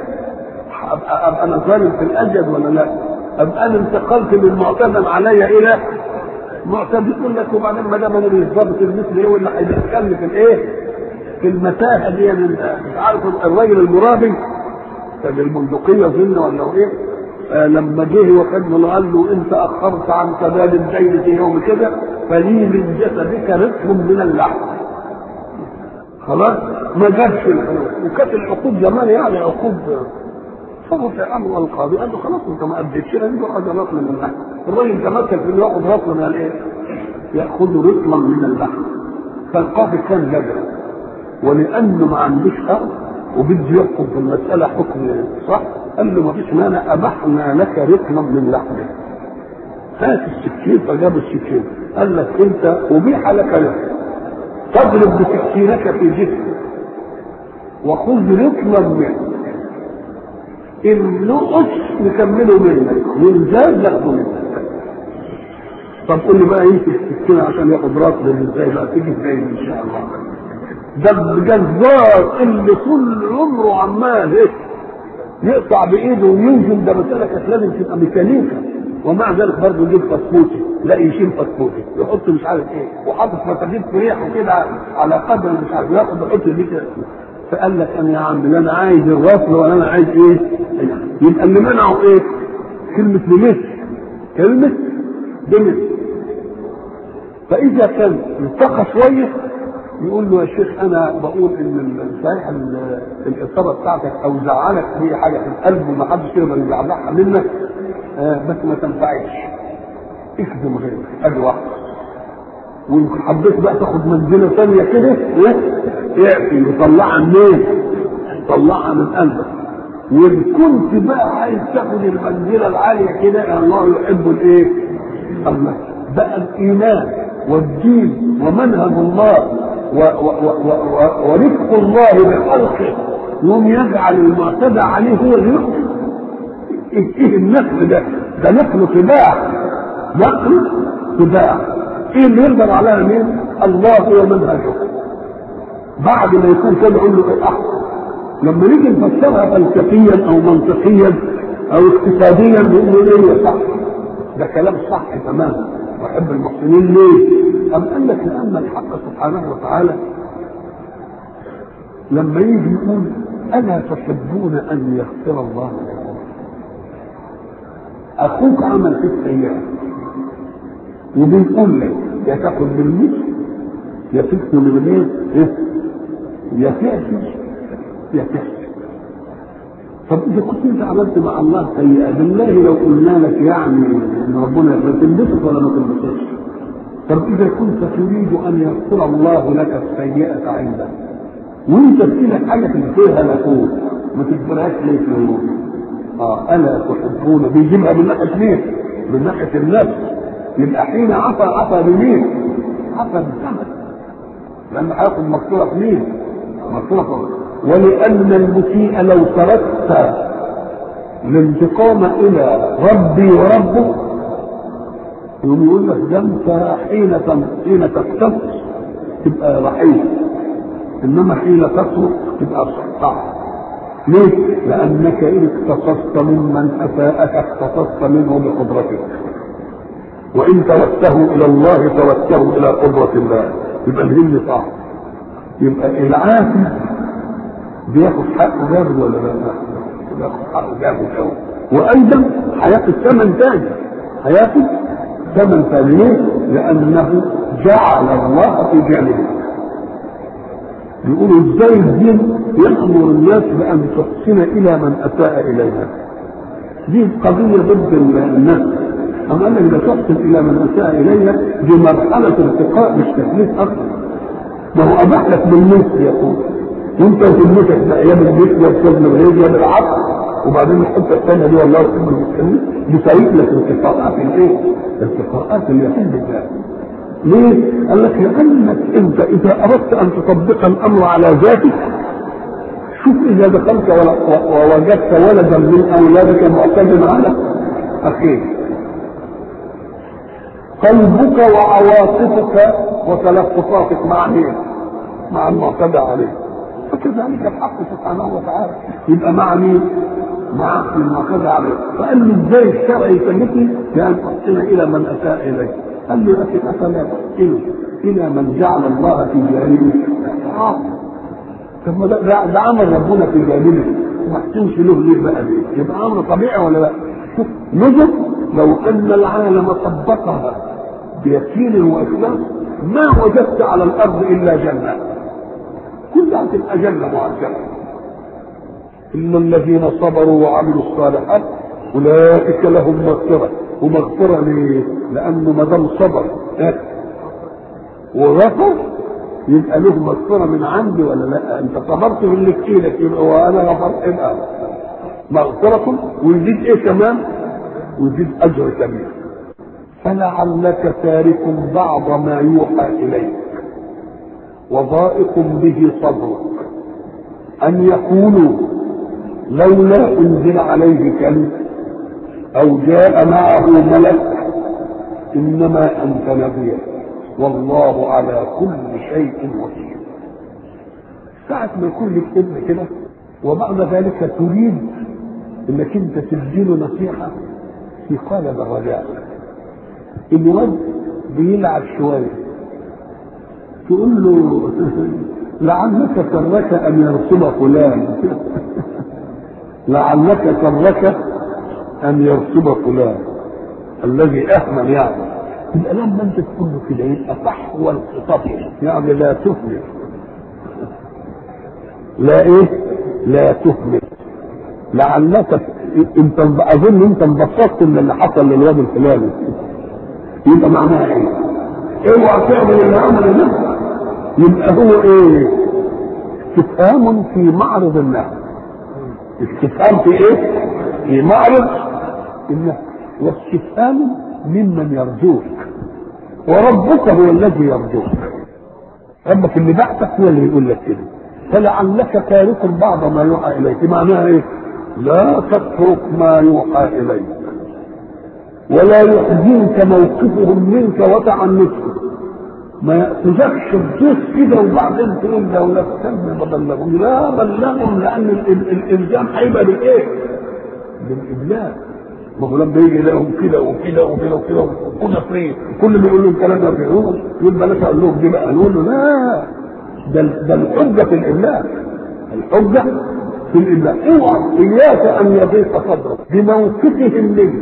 ابقى ابقى انا ظالم في الازيد ولا لا؟ ابقى انا انتقلت من معتدل علي الى معتدل. يقول لك وبعدين ما دام انا مش ضابط المثل ايه واللي هيدخلني في الايه؟ في المتاهه دي. مش عارف الراجل المرابي كان البندقيه ظن ولا هو ايه؟ آه لما جه وخدنا قال له انت اخرت عن سداد الدين في يوم كده فلي من جسدك رزق من اللحم. خلاص ما جابش الحقوق، وكانت العقوب زمان يعني عقوب. صرف امر القاضي قال له خلاص انت ما اديتش لازم تاخذ رطل من اللحم. الراجل تمثل في انه ياخذ رطل من الايه؟ ياخذ رطلا من اللحم. فالقاضي كان لجأ، ولانه ما عندوش حق وبده يحكم في المساله حكم صح، قال له ما فيش مانع ابحنا لك رطلا من لحمه. هات السكين، فجاب السكين قال لك انت ابيح لك لك تضرب بسكينك في جسمك وخذ رطلا منه، ان نقص نكمله منك وان زاد ناخده منك. طب قول لي بقى يمسك السكينه عشان ياخد رطل ازاي بقى؟ تيجي ازاي ان شاء الله؟ ده الجزار اللي طول عمره عمال ايه؟ يقطع بايده وينزل، ده مساله كانت لازم تبقى ميكانيكا، ومع ذلك برضه يجيب فسفوتي، لا يشيل فسفوتي يحط مش عارف ايه، وحاطط مساجد في ريحه كده على قدر مش عارف ياخد يحط دي كده. فقال لك انا يا عم لا انا عايز الرطل ولا انا عايز ايه؟ يبقى اللي منعه ايه؟ كلمه بمثل، كلمه بمثل. فاذا كان التقى شويه يقول له يا شيخ انا بقول ان صحيح الاصابه بتاعتك او زعلك هي حاجه في القلب وما حدش يقدر يزعلها منك، آه بس ما تنفعش اخدم غيرك ادي واحده. وان حبيت بقى تاخد منزله ثانيه كده يعفي وطلعها منين؟ طلعها من قلبك. وان كنت بقى عايز تاخد المنزله العاليه كده، الله يحب الايه؟ الله بقى الايمان والدين ومنهج الله ورفق الله بخلقه يوم يجعل المعتدى عليه هو الرفق. ايه النقل ده؟ ده نقل طباع، نقل طباع. ايه اللي يقدر عليها مين؟ الله ومنهجه. بعد ما يكون كده يقول له ايه احسن. لما نيجي نفسرها فلسفيا او منطقيا او اقتصاديا نقول له ايه صح، ده كلام صح تماما. واحب المحسنين ليه؟ أم قال لك لان الحق سبحانه وتعالى لما يجي يقول الا تحبون ان يغفر الله لكم، اخوك عمل فيك سيئه وبيقول لك يا تاخد بالمثل يا تكتب بالايه؟ يا تأتي يا تأتي. طب اذا كنت انت عملت مع الله سيئه، بالله لو قلنا لك يعني ان ربنا يغفر تنبسط ولا ما تنبسطش؟ طب اذا كنت تريد ان يغفر الله لك السيئه عنده وانت بتقول حاجه تنفيها لفوق ما تكبرهاش ليه في النور؟ اه الا تحبون بيجيبها من ناحيه مين؟ من ناحيه النفس. يبقى حين عفى عفى بمين؟ عفى بالثمن، لان هياخد مغفره مين؟ مغفره. ولان المسيء لو تركت الانتقام الى ربي وربه يقوم يقول لك ده انت حين حين تقتص تبقى رحيم، انما حين تترك تبقى صح. ليه؟ لانك ان اقتصصت ممن اساءك اقتصصت منه بقدرتك، وان تركته الى الله تركته الى قدره الله. يبقى الهم صح. يبقى العافي بياخد حقه جامد ولا لا؟ بياخد حقه جامد قوي. وايضا هياخد ثمن ثاني، هياخد ثمن ثاني لانه جعل الله في جانبه. يقولوا ازاي الدين يامر الناس بان تحسن الى من اساء اليها. دي قضيه ضد الناس. اما قال لك تحسن الى من اساء اليها دي مرحله ارتقاء مش تكليف اصلا. ما هو اباح لك بالمثل يقول وانت وكلمتك بايام المثل والكلمه الغير يا بالعقل، وبعدين الحته الثانيه دي والله يحب المسلمين بتعيد لك ارتقاءات الايه؟ ارتقاءات اليقين بالله. ليه؟ قال لك لانك انت اذا اردت ان تطبق الامر على ذاتك شوف اذا دخلت ووجدت ولدا من اولادك معتمدا على اخيك قلبك وعواطفك وتلفظاتك مع مين؟ مع المعتدى عليه. فكذلك الحق سبحانه وتعالى يبقى مع مين؟ مع المعتدى عليه. فقال له ازاي الشرع يكلفني بان احسن الى من اساء اليه؟ قال له لكن افلا تحسن الى من جعل الله في جانبه؟ اه طب ده, ده عمل ربنا في جانبه ما احسنش له ليه بقى ليه؟ يبقى امر طبيعي ولا لا؟ شوف نجد لو ان العالم طبقها بيقين واخلاص ما وجدت على الارض الا جنه، كلها تبقى جنه معجبه. ان الذين صبروا وعملوا الصالحات اولئك لهم مغفره. ومغفره ليه؟ لانه ما دام صبر وغفر يبقى له مغفره من عندي ولا لا؟ انت صبرت باللي في ايدك يبقى وانا غفرت يبقى مغفره ويزيد ايه كمان؟ ويزيد اجر كبير. فلعلك تارك بعض ما يوحى اليك وضائق به صدرك ان يقولوا لولا انزل عليه كلب او جاء معه ملك انما انت نبي والله على كل شيء وكيل. ساعة ما يكون لك ابن كده وبعد ذلك تريد انك انت تديله نصيحة في قالب الرجاء. الواد بيلعب شوية تقول له لعلك سرك ان يرسم فلان لعلك سرك ان يرسم فلان الذي اهمل يعني. يبقى لما انت تقول له كده يبقى صحو الخطاب يعني لا تهمل، لا ايه؟ لا تهمل. لعلك انت اظن انت انبسطت من اللي حصل للواد الفلاني يبقى معناها ايه؟ اوعى تعمل اللي عمل ده. يبقى هو ايه؟ استفهام في معرض النهي. استفهام في ايه؟ في معرض النهي، واستفهام ممن يرجوك، وربك هو الذي يرجوك. ربك اللي بعثك هو اللي يقول لك كده. فلعلك تارك بعض ما يوحى اليك، معناها ايه؟ لا تترك ما يوحى اليك. ولا يحزنك موقفهم منك وتعنتهم، ما يأخذكش بجوز كده وبعدين تقول لو لا تكمل ببلغهم، لا بلغهم، لأن الإلزام هيبقى بالإيه؟ بالإبلاغ. ما هو لما يجي لهم كده وكده وكده وكده وكده فري كل ما يقول لهم كلام ما بيقولوه يقول بلاش أقول لهم دي بقى، نقول له لا، ده ده الحجة في الإبلاغ، الحجة في الإبلاغ. اوعى إياك أن يضيق صدرك بموقفهم منك،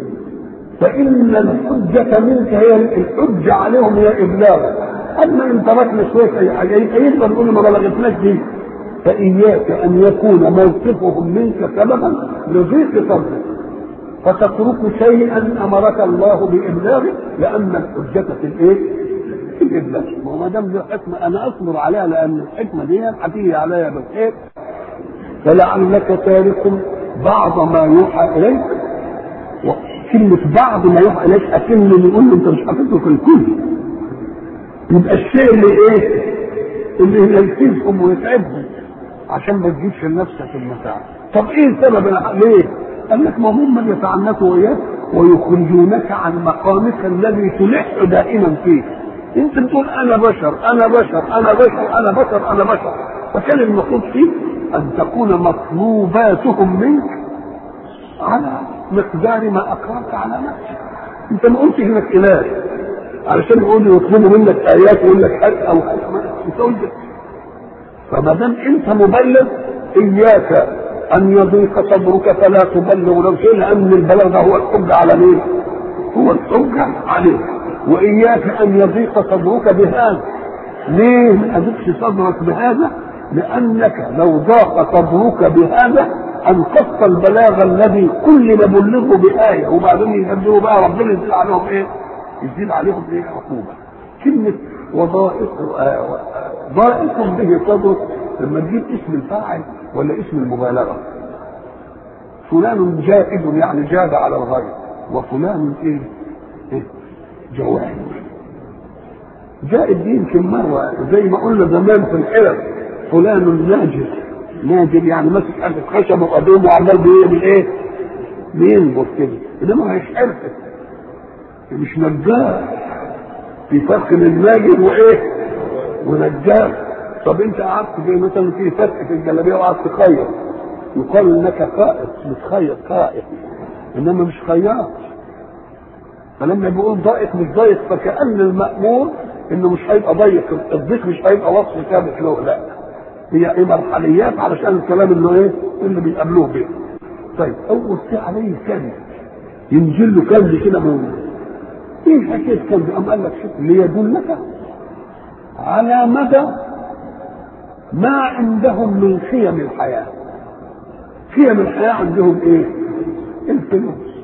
فإن الحجة منك هي الحجة عليهم هي إبلاغ. أما إن تركنا شوية أي حاجة يقدر نقول ما بلغتناش دي، فإياك أن يكون موقفهم منك سببا لضيق صدرك فتترك شيئا أمرك الله بإبلاغه، لأن الحجة في الإيه؟ في الإبلاغ. وما دام دي حكمة أنا أصبر عليها، لأن الحكمة دي هتيجي عليها بالخير. فلعلك تارك بعض ما يوحى إليك، كلمة بعض ما يوحى إليك أكن يقول له أنت مش هتترك الكل، يبقى الشيء اللي إيه؟ اللي يلفزهم ويتعبهم عشان ما تجيبش لنفسك المتاع. طب إيه سبب ليه؟ قال لك ما هم يتعنتوا إياك ويخرجونك عن مقامك الذي تلح دائما فيه. أنت بتقول أنا بشر أنا بشر أنا بشر أنا بشر أنا بشر، فكان المفروض فيه أن تكون مطلوباتهم منك على مقدار ما أقررت على نفسك. أنت ما قلتش إنك إله علشان يقول يطلبوا منك آيات ويقول لك حد أو حكمة، أنت قلت. فما دام أنت مبلغ إياك أن يضيق صدرك فلا تبلغ لو شيء، لأن البلاغ هو الحجة على مين؟ هو الحجة عليك. وإياك أن يضيق صدرك بهذا. ليه ما أضيقش صدرك بهذا؟ لأنك لو ضاق صدرك بهذا أنقصت البلاغ الذي كل ما بلغه بآية وبعدين يقدروا بقى ربنا يزيد عليهم إيه؟ يزيد عليهم إيه؟ عقوبة. كلمة وضائق آه ضائق به صدرك لما تجيب اسم الفاعل ولا اسم المبالغة. فلان جائد يعني جاد على الغير، وفلان إيه؟ إيه؟ جواد. جائد دي يمكن مرة زي ما قلنا زمان في الحرف فلان ناجر، ناجر يعني ماسك حاجة خشب وقدوم وعمال بيعمل ايه؟ بينبض كده، ده ما هيش حرفة، مش نجار. في فرق بين ناجر وايه؟ ونجار. طب انت قعدت زي مثلا في فرق في الجلابيه وقعدت تخيط، يقال انك خائط، متخيط خائط، انما مش خياط. فلما بيقول ضائق مش ضيق فكأن المأمور انه مش هيبقى ضيق، الضيق مش هيبقى وصف ثابت له، لا، هي ايه مرحليات علشان الكلام انه ايه اللي بيقابلوه به. طيب اول شيء عليه كنز، ينزل له كنز كده من ايه حكايه كنز؟ قام قال لك شوف ليدلك على مدى ما عندهم من خيم الحياه. خيم الحياه عندهم ايه؟ الفلوس.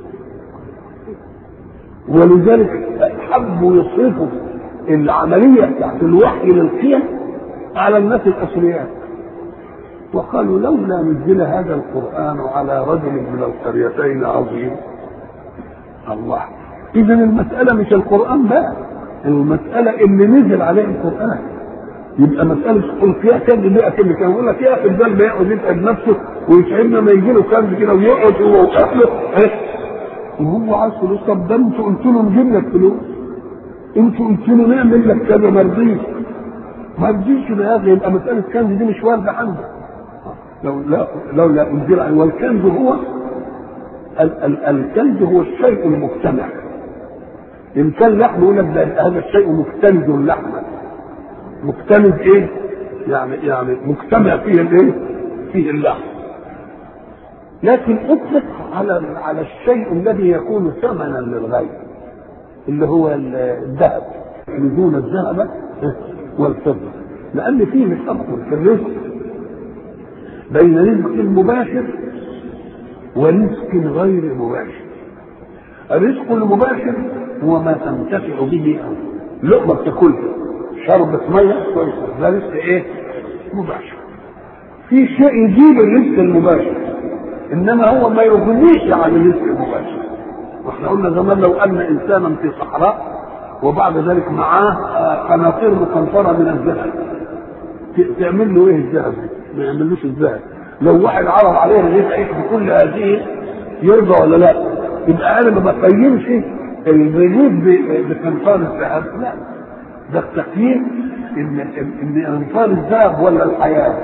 ولذلك حبوا يصرفوا العمليه بتاعت الوحي للقيم على الناس الاثرياء، وقالوا لولا نزل هذا القران على رجل من القريتين عظيم. الله، اذا المساله مش القران بقى، المساله اللي نزل عليه القران. يبقى مساله القياس كان بقى كده، كان يقول لك يا في البال بيقعد يتعب نفسه ويتعبنا ما يجي له كلب كده ويقعد هو واهله وهو عايز فلوس. طب ده انتوا قلتوا له نجيب لك فلوس، انتوا قلتوا له نعمل لك كذا، ما رضيش ما رضيش بهذا. يبقى مساله الكنز دي مش وارده عنده. لو لا لو لا انزل عليه. والكنز هو ال- ال- الكنز هو الشيء المجتمع. ان كان لحم يقول لك هذا الشيء مكتنز لحما. مكتنز ايه؟ يعني يعني مجتمع فيه الايه؟ فيه اللحم. لكن اطلق على على الشيء الذي يكون ثمنا للغير اللي هو الذهب، يزون الذهب والفضه، لان فيه فرق في الرزق بين رزق المباشر ورزق غير مباشر. الرزق المباشر هو ما تنتفع به لقمه بتاكلها، شربة ميه كويسه، ده رزق ايه؟ مباشر. في شيء يجيب الرزق المباشر انما هو ما يغنيش عن الرزق المباشر. واحنا قلنا زمان لو ان انسانا في صحراء وبعد ذلك معاه قناطير مقنطره من الذهب، تعمل له ايه الذهب؟ ما يعملوش الذهب. لو واحد عرض عليه الرزق يعيش بكل هذه يرضى ولا لا؟ يبقى انا ما بقيمش الرغيف بقنطار الذهب، لا، ده التقييم ان ان انصار الذهب ولا الحياه.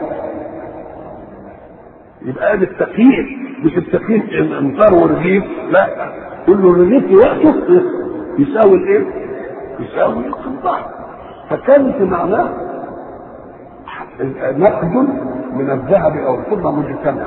يبقى ده التقييم، مش التقييم انصار ورغيف، لا، كل رغيف في وقته يساوي الايه؟ يساوي القنطار. فكانت معناه نقد من الذهب او الفضه مجتمع.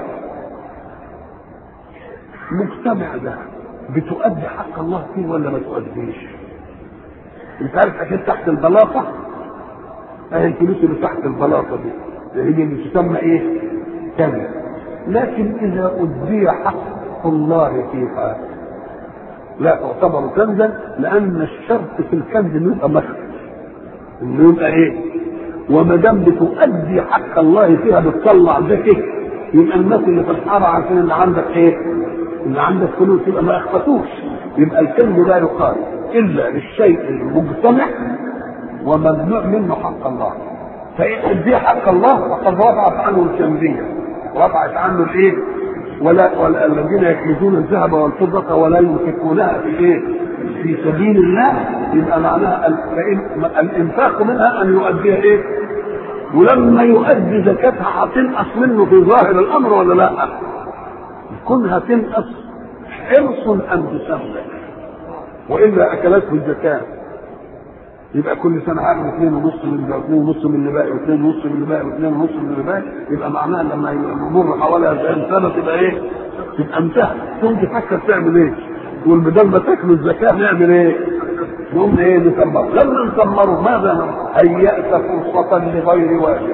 مجتمع ده بتؤدي حق الله فيه ولا ما تؤديش؟ انت عارف عشان تحت البلاطه، اهي الفلوس اللي تحت البلاطه دي هي اللي تسمى ايه؟ كنز. لكن اذا ادي حق الله فيها لا تعتبر كنزا، لان الشرط في الكنز انه يبقى مخرج، انه يبقى ايه؟ وما دام بتؤدي حق الله فيها بتطلع ذكي، يبقى الناس اللي في الحاره عارفين ان عندك ايه؟ ان عندك فلوس، يبقى ما يخطفوش. يبقى الكنز لا يقال الا للشيء المجتمع وممنوع منه حق الله. فإن دي حق الله فقد رفعت عنه الكنزيه، رفعت عنه الايه؟ ولا, ولا الذين يكنزون الذهب والفضه ولا ينفقونها في ايه؟ في سبيل الله، يبقى معناها الانفاق منها ان يؤديها ايه؟ ولما يؤدي زكاتها هتنقص منه في ظاهر الامر ولا لا؟ كونها تنقص حرص ان تسمى، والا اكلته الزكاه. يبقى كل سنه هاخد اثنين ونص من ده واثنين ونص من اللي باقي واثنين ونص من اللي باقي واثنين ونص من اللي باقي، يبقى معناها لما يمر حوالي أربعين سنه تبقى ايه؟ تبقى انتهت. تقوم تفكر تعمل ايه؟ تقول بدل ما تاكلوا الزكاه نعمل ايه؟ نقوم ايه؟ نسمره. لما نسمره ماذا نعمل؟ هيأت فرصه لغير واجب.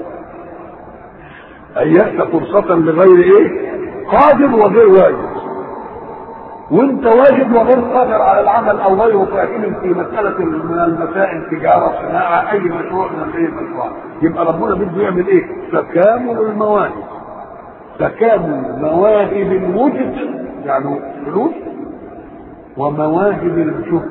هيأت فرصه لغير ايه؟ قادر وغير واجب. وانت واجب وغير قادر على العمل او غيره فاهم في مساله من المسائل، تجاره، صناعه، اي مشروع من اي مشروع. يبقى ربنا بده يعمل ايه؟ تكامل المواهب. تكامل مواهب الوجد يعني فلوس ومواهب الجهد.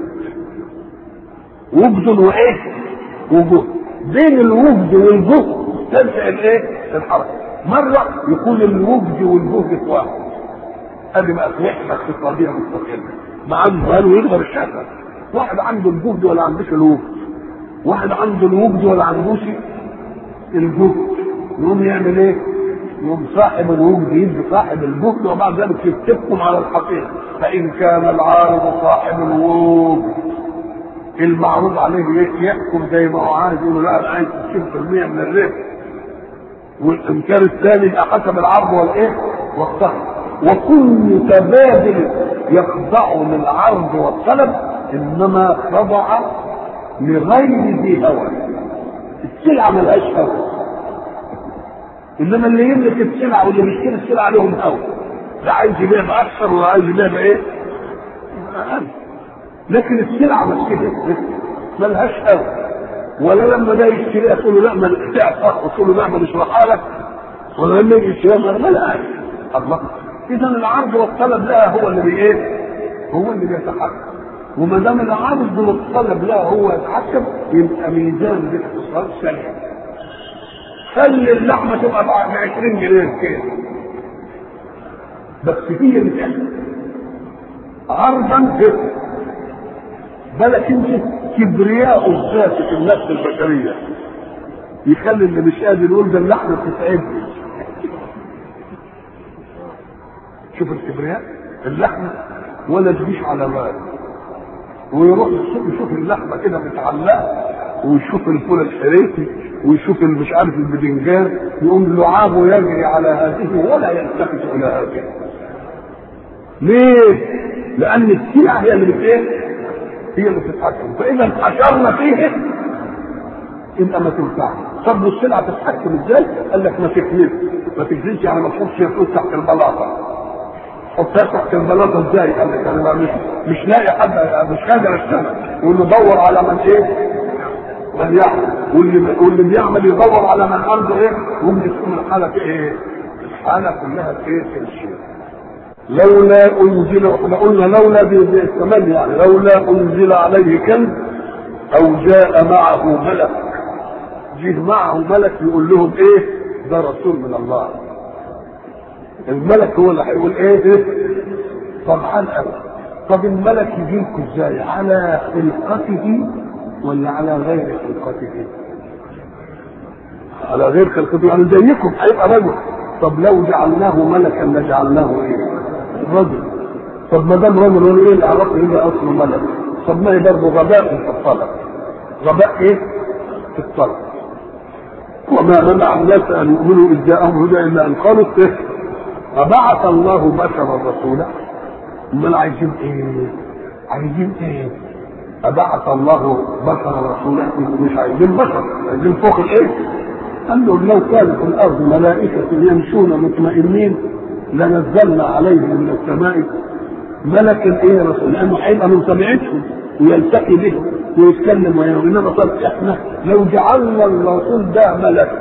وجد وايه؟ وجهد. بين الوجد والجهد تنشا الايه؟ الحركه. مره يكون الوجد والجهد في واحد، ادي بقى وحده اقتصاديه مستقله، ما عنده قالوا يقدر الشهر. واحد عنده الجهد ولا عندوش الوجد، واحد عنده الوجد ولا عندوش الجهد، يقوم يعمل ايه؟ يقوم صاحب الوجد يدي صاحب الجهد وبعد ذلك يتفقوا على الحقيقه. فان كان العارض صاحب الوجد المعروض عليه يحكم زي ما هو عايز، يقول لا انا عايز ستين بالمية من الربح، والانكار الثاني يبقى حسب العرض والايه؟ والطلب. وكل تبادل يخضع للعرض والطلب انما خضع لغير ذي هوى. السلعه ملهاش هوى، انما اللي يملك السلعه واللي بيشتري السلعه لهم هوى، لا عايز يبيع باكثر ولا عايز يبيع بايه؟ اقل. لكن السلعه مش كده، ملهاش هوى. ولا لما ده يشتريها تقول له لا ما تعصى، وتقول له لا ما نشرحها لك، ولا لما يجي يشتريها ما لهاش. الله. اذا العرض والطلب لها هو اللي بايه؟ هو اللي بيتحكم. وما دام العرض والطلب لها هو يتحكم يبقى ميزان بالاقتصاد سليم. خلي اللحمه تبقى ب عشرين جنيه كده، بس هي اللي عرضا كده. بالك انت كبرياء الذات في النفس البشريه يخلي اللي مش قادر يقول ده اللحمه بتتعبني. شوف الكبرياء، اللحمه ولا تجيش على بال، ويروح يشوف اللحمه كده متعلقه، ويشوف الفول الحريتي، ويشوف مش عارف البدنجان، يقوم لعابه يجري على هذه ولا يلتفت الى هذه. ليه؟ لان السلعه هي اللي بتايه، هي اللي بتتحكم. فاذا حشرنا فيه يبقى ما تنفعش. طب السلعه تتحكم ازاي؟ قال لك ما تكذبش، ما تكذبش يعني ما تحطش الفلوس تحت البلاطه. حطها تحت البلاطه ازاي؟ قال لك انا مش مش لاقي حد، مش قادر اشتغل، واللي يدور على من ايه؟ من يعمل، واللي واللي بيعمل يدور على من عنده ايه؟ ومن تكون الحاله في ايه؟ الحاله كلها في ايه؟ في الشيء. لولا انزل، احنا قلنا لولا بالثمن يعني لولا انزل عليه كنز او جاء معه ملك. جه معه ملك يقول لهم ايه؟ ده رسول من الله. الملك هو اللي هيقول ايه؟ طبعا قوي. طب الملك يجي لكم ازاي؟ على خلقته ولا على غير خلقته؟ على غير خلقته، يعني زيكم هيبقى رجل. طب لو جعلناه ملكا لجعلناه ايه؟ رجل. طب ما دام رجل وانا ايه اللي عرفه يجي اصله ملك؟ طب ما هي برضه غباء في الطلب. غباء ايه؟ في الطلب. وما منع الناس ان يؤمنوا اذ جاءهم هدى الا ان قالوا ايه؟ فبعث الله بشرا رسولا. امال عايزين ايه؟ عايزين ايه؟ فبعث الله بشرا رسولا. مش عايزين بشر، عايزين فوق الايه؟ قال له لو كان في الارض ملائكه يمشون مطمئنين لنزلنا عليهم من السماء ملكا ايه يا رسول، لانه هيبقى من سمعتهم ويلتقي بهم ويتكلم ويقول انما طب احنا لو جعلنا الرسول ده ملك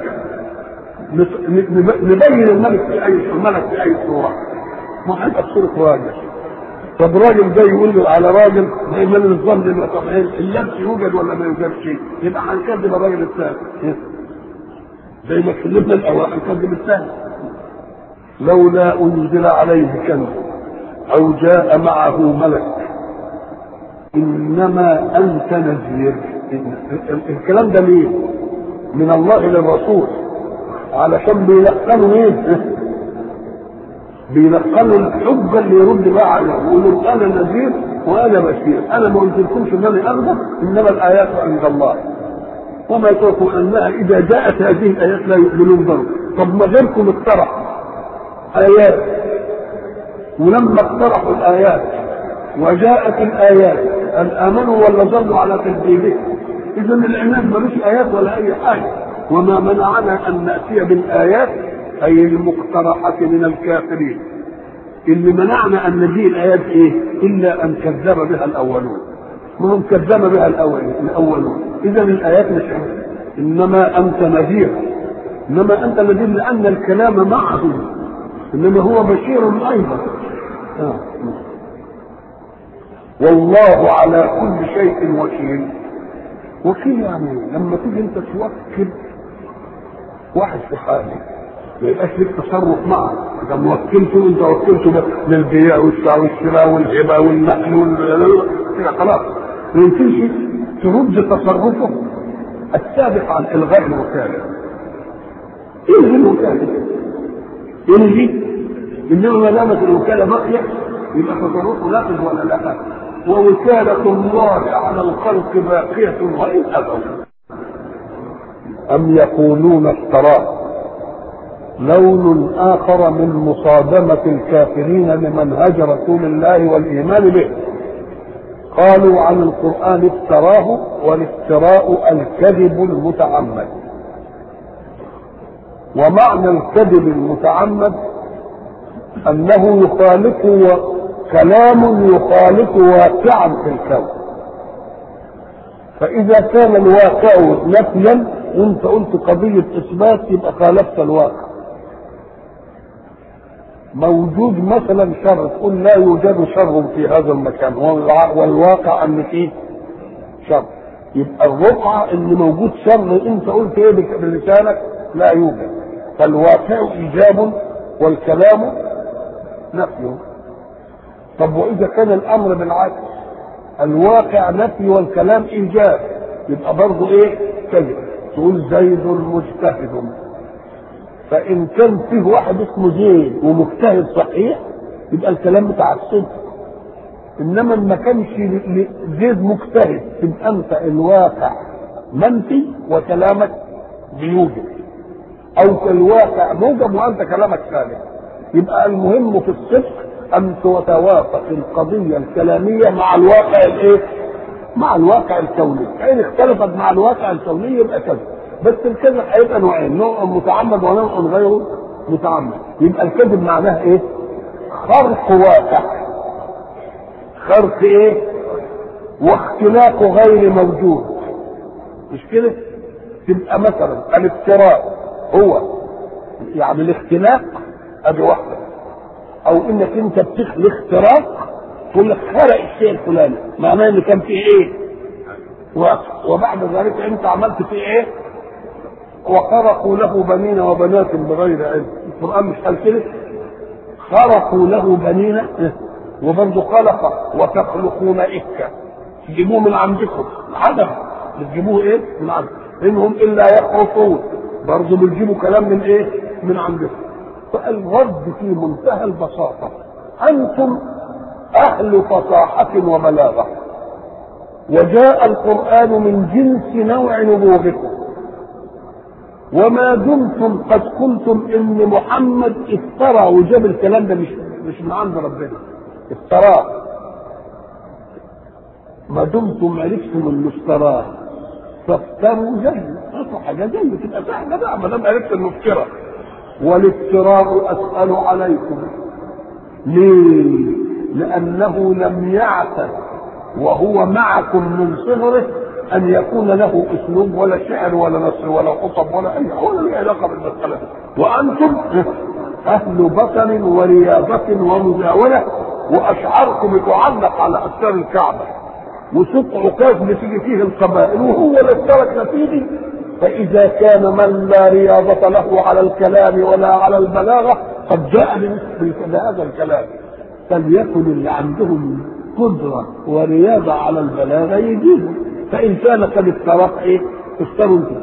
نبين الملك في اي الملك في اي صوره، ما هيبقى صوره راجل. طب راجل ده يقول له على راجل زي ما النظام يبقى طب اللبس يوجد ولا ما يوجدش؟ يبقى هنكذب الراجل الثاني زي ما كلمنا الاول هنكذب الثاني. لولا انزل عليه كنز او جاء معه ملك انما انت نذير. الكلام ده ليه؟ من الله للرسول علشان بيلقنوا ايه؟ بيلقنوا الحجه اللي يرد بقى عليه ويقولوا انا نذير وانا بشير، انا ما قلتلكمش ان انا اغضب، انما الايات عند الله وما يتركوا انها اذا جاءت هذه الايات لا يؤمنون ضرب. طب ما غيركم اقترح ايات، ولما اقترحوا الايات وجاءت الايات ان امنوا ولا ظلوا على تكذيبه. اذا العناد ملوش ايات ولا اي حاجه. وما منعنا ان ناتي بالايات اي المقترحه من الكافرين، اللي منعنا ان نجيء الايات ايه؟ الا ان كذب بها الاولون. ما هم كذب بها الاولون. اذا الايات مش انما انت نذير، انما انت نذير لان الكلام معه، انما هو بشير ايضا. آه. والله على كل شيء وكيل. وكيل يعني لما تيجي انت توكل واحد في حاله ما يبقاش لك تصرف معه، اذا موكلته انت وكلته للبيع والشراء والهبه والنقل وال كده خلاص ما يمكنش ترد تصرفه السابق عن الغاء الوكاله. الغي الوكاله، الغي، انما ما دامت الوكاله باقيه يبقى تصرفه ناقض ولا لا؟ ووكاله الله على الخلق باقيه وان ابوا. ام يقولون افتراه لون اخر من مصادمه الكافرين لمنهج رسول الله والايمان به. قالوا عن القران افتراه، والافتراء الكذب المتعمد. ومعنى الكذب المتعمد انه يخالف كلام يخالف واقعا في الكون. فاذا كان الواقع نفيا وانت قلت قضيه اثبات يبقى خالفت الواقع. موجود مثلا شر تقول لا يوجد شر في هذا المكان والواقع ان فيه شر، يبقى الرقعه ان موجود شر انت قلت ايه بلسانك لا يوجد. فالواقع ايجاب والكلام نفي. طب واذا كان الامر بالعكس الواقع نفي والكلام ايجاب يبقى برضه ايه؟ كذب. تقول زيد مجتهد، فان كان فيه واحد اسمه زيد ومجتهد صحيح يبقى الكلام بتاع الصدق. انما ما كانش زيد مجتهد تبقى انت الواقع منفي وكلامك بيوجب، او الواقع موجب وانت كلامك ثابت. يبقى المهم في الصدق ان تتوافق القضيه الكلاميه مع الواقع الايه؟ مع الواقع الكوني. فان اختلفت مع الواقع الكوني يبقى كذب. بس الكذب هيبقى نوعين، نوع متعمد ونوع غير متعمد. يبقى الكذب معناه ايه؟ خرق واقع، خرق ايه؟ واختلاق غير موجود، مش كده؟ تبقى مثلا الافتراء هو يعني الاختلاق ادي واحده، او انك انت بتخلق اختراق تقول لك خرق الشيء الفلاني معناه ان كان فيه ايه؟ واقع، وبعد ذلك انت عملت فيه ايه؟ وخرقوا له بنين وبنات بغير علم. القرآن مش قال كده؟ خرقوا له بنين وبرضه خلق وتخلقون إفكا تجيبوه من عندكم عدم بتجيبوه ايه من عندكم انهم الا يخرصون برضه بتجيبوا كلام من ايه من عندكم. فالرد في منتهى البساطة انتم اهل فصاحة وبلاغة وجاء القرآن من جنس نوع نبوغكم وما دمتم قد قلتم ان محمد افترى وجاب الكلام ده مش مش من عند ربنا افتراه ما دمتم عرفتم انه افتراه فافتروا زيه اصل حاجه زيه تبقى سهله بقى ما دام عرفت انه افترى. والافتراء اسال عليكم ليه؟ لانه لم يعتد وهو معكم من صغره ان يكون له اسلوب ولا شعر ولا نصر ولا خطب ولا اي ولا له علاقه بالمساله دي. وانتم اهل بطن ورياضه ومزاوله واشعاركم تعلق على اثار الكعبه وصوت عكاز بتيجي فيه القبائل وهو اللي اشترك نتيجي. فاذا كان من لا رياضه له على الكلام ولا على البلاغه قد جاء بمثل هذا الكلام فليكن اللي عندهم قدره ورياضه على البلاغه يجيبوا. فان كان قد افترق ايه اشتروا انتم.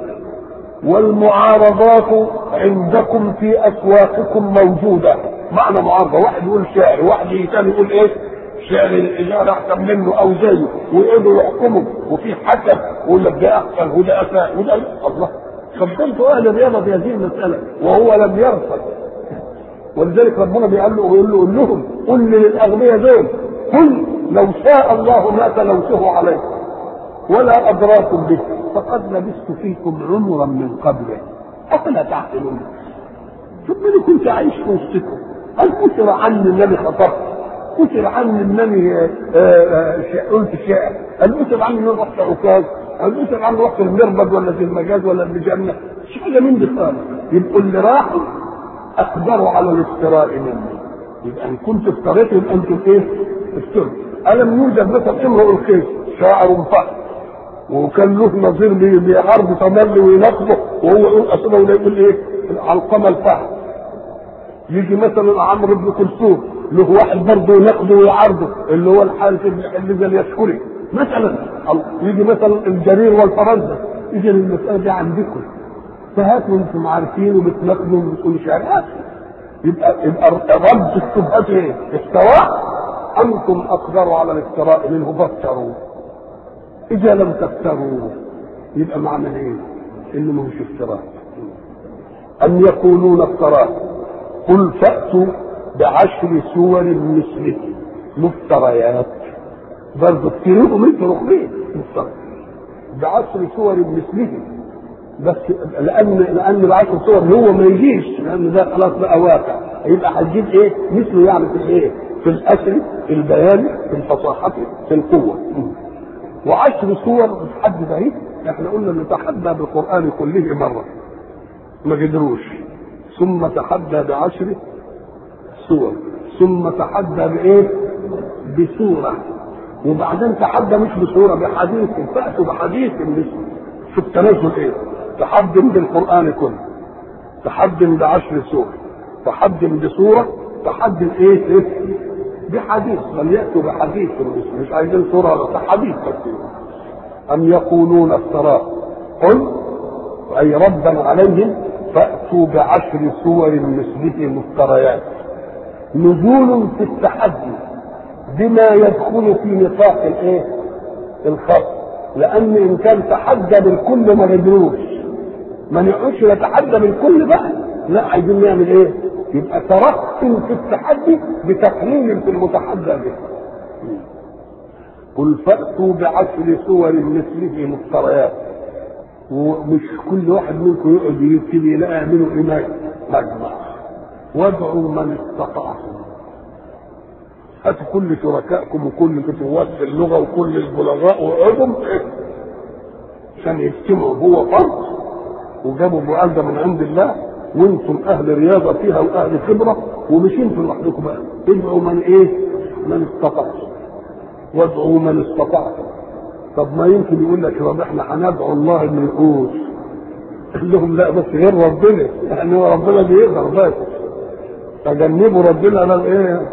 والمعارضات عندكم في اسواقكم موجوده. معنى معارضه واحد يقول شعر واحد ثاني يقول ايه شعر الإجارة أحسن منه أو زيه ويقعدوا يحكموا وفي حكم ويقول لك ده أحسن وده أساء وده الله. فضلتوا أهل الرياضة في هذه المسألة وهو لم يرفض. ولذلك ربنا بيقول له ويقول له قل لهم قل للأغنياء دول قل لو شاء الله ما تلوته عليكم ولا أدراكم به فقد لبثت فيكم عمرا من قبله أفلا تعقلون. شوف من كنت عايش في وسطكم هل كثر عني النبي خطبت كثر عني انني قلت شعر هل كثر عني اني رحت عكاز هل كثر عني رحت المربد ولا في المجاز ولا الجنه مش حاجه من دي خالص. يبقوا اللي راحوا اقدروا على الافتراء مني. يبقى ان كنت افتريت يبقى انتم ايه افتروا. الم يوجد مثلا امرؤ القيس شاعر فحم وكان له نظير بيعرض تملي وينقضه وهو يقول اصلا ولا يقول ايه علقمه الفحم. يجي مثلا عمرو بن كلثوم له واحد برضه ينقضه ويعرضه اللي هو الحارث بن حليفه اليشكري مثلا. يجي مثلا الجرير والفرنسا. اذا المساله دي عندكم فهاتوا انتم عارفين وبتنقضوا وبتقولوا شعر. يبقى يبقى رد الشبهات ايه؟ افتراء. انتم اقدروا على الافتراء منه فافتروا. اذا لم تفتروا يبقى معنى ايه؟ انه مش افتراء. ان يقولون افتراء قل فاتوا بعشر سور مثله مفتريات برضه افتروه مثل اخرين بعشر سور مثله بس لان لان العشر سور هو ما يجيش لان ده خلاص بقى واقع يبقى هتجيب ايه مثله يعني في ايه في الاثر في البيان في الفصاحه في القوه. وعشر سور مش حد بعيد احنا قلنا نتحدى بالقران كله مره ما قدروش ثم تحدى بعشر سور ثم تحدى بايه بسوره وبعدين تحدى مش بسوره بحديث فاتوا بحديث مثله. شوف التنازل ايه تحدى بالقران كله تحدى بعشر سور تحدى بسوره تحدى ايه, إيه؟ بحديث بل ياتوا بحديث مش عايزين سوره ولا حديث بس. ام يقولون افتراه قل اي ردا عليهم فاتوا بعشر سور مثله مفتريات. نزول في التحدي بما يدخل في نطاق الايه الخط لان ان كان تحدى بالكل ما ندروش ما نقعدش نتحدى بالكل بقى لا عايزين نعمل ايه يبقى ترقٍ في التحدي بتقليل في المتحدى به. قل فاتوا بعشر سور مثله مفتريات ومش كل واحد منكم يقعد يبتدي لا يعملوا إيمان مجمع وادعوا من استطعتم. هاتوا كل شركائكم وكل كتوات اللغه وكل البلغاء وقعدوا عشان يجتمعوا هو فرد وجابوا مؤلده من عند الله وانتم اهل رياضه فيها واهل خبره ومش انتم لوحدكم بقى. ادعوا من ايه؟ من استطعتم وادعوا من استطعتم. طب ما يمكن يقول لك طب احنا هندعو الله انه يقول قال لهم لا بس غير ربنا يعني هو ربنا بيقدر بس تجنبوا ربنا على الايه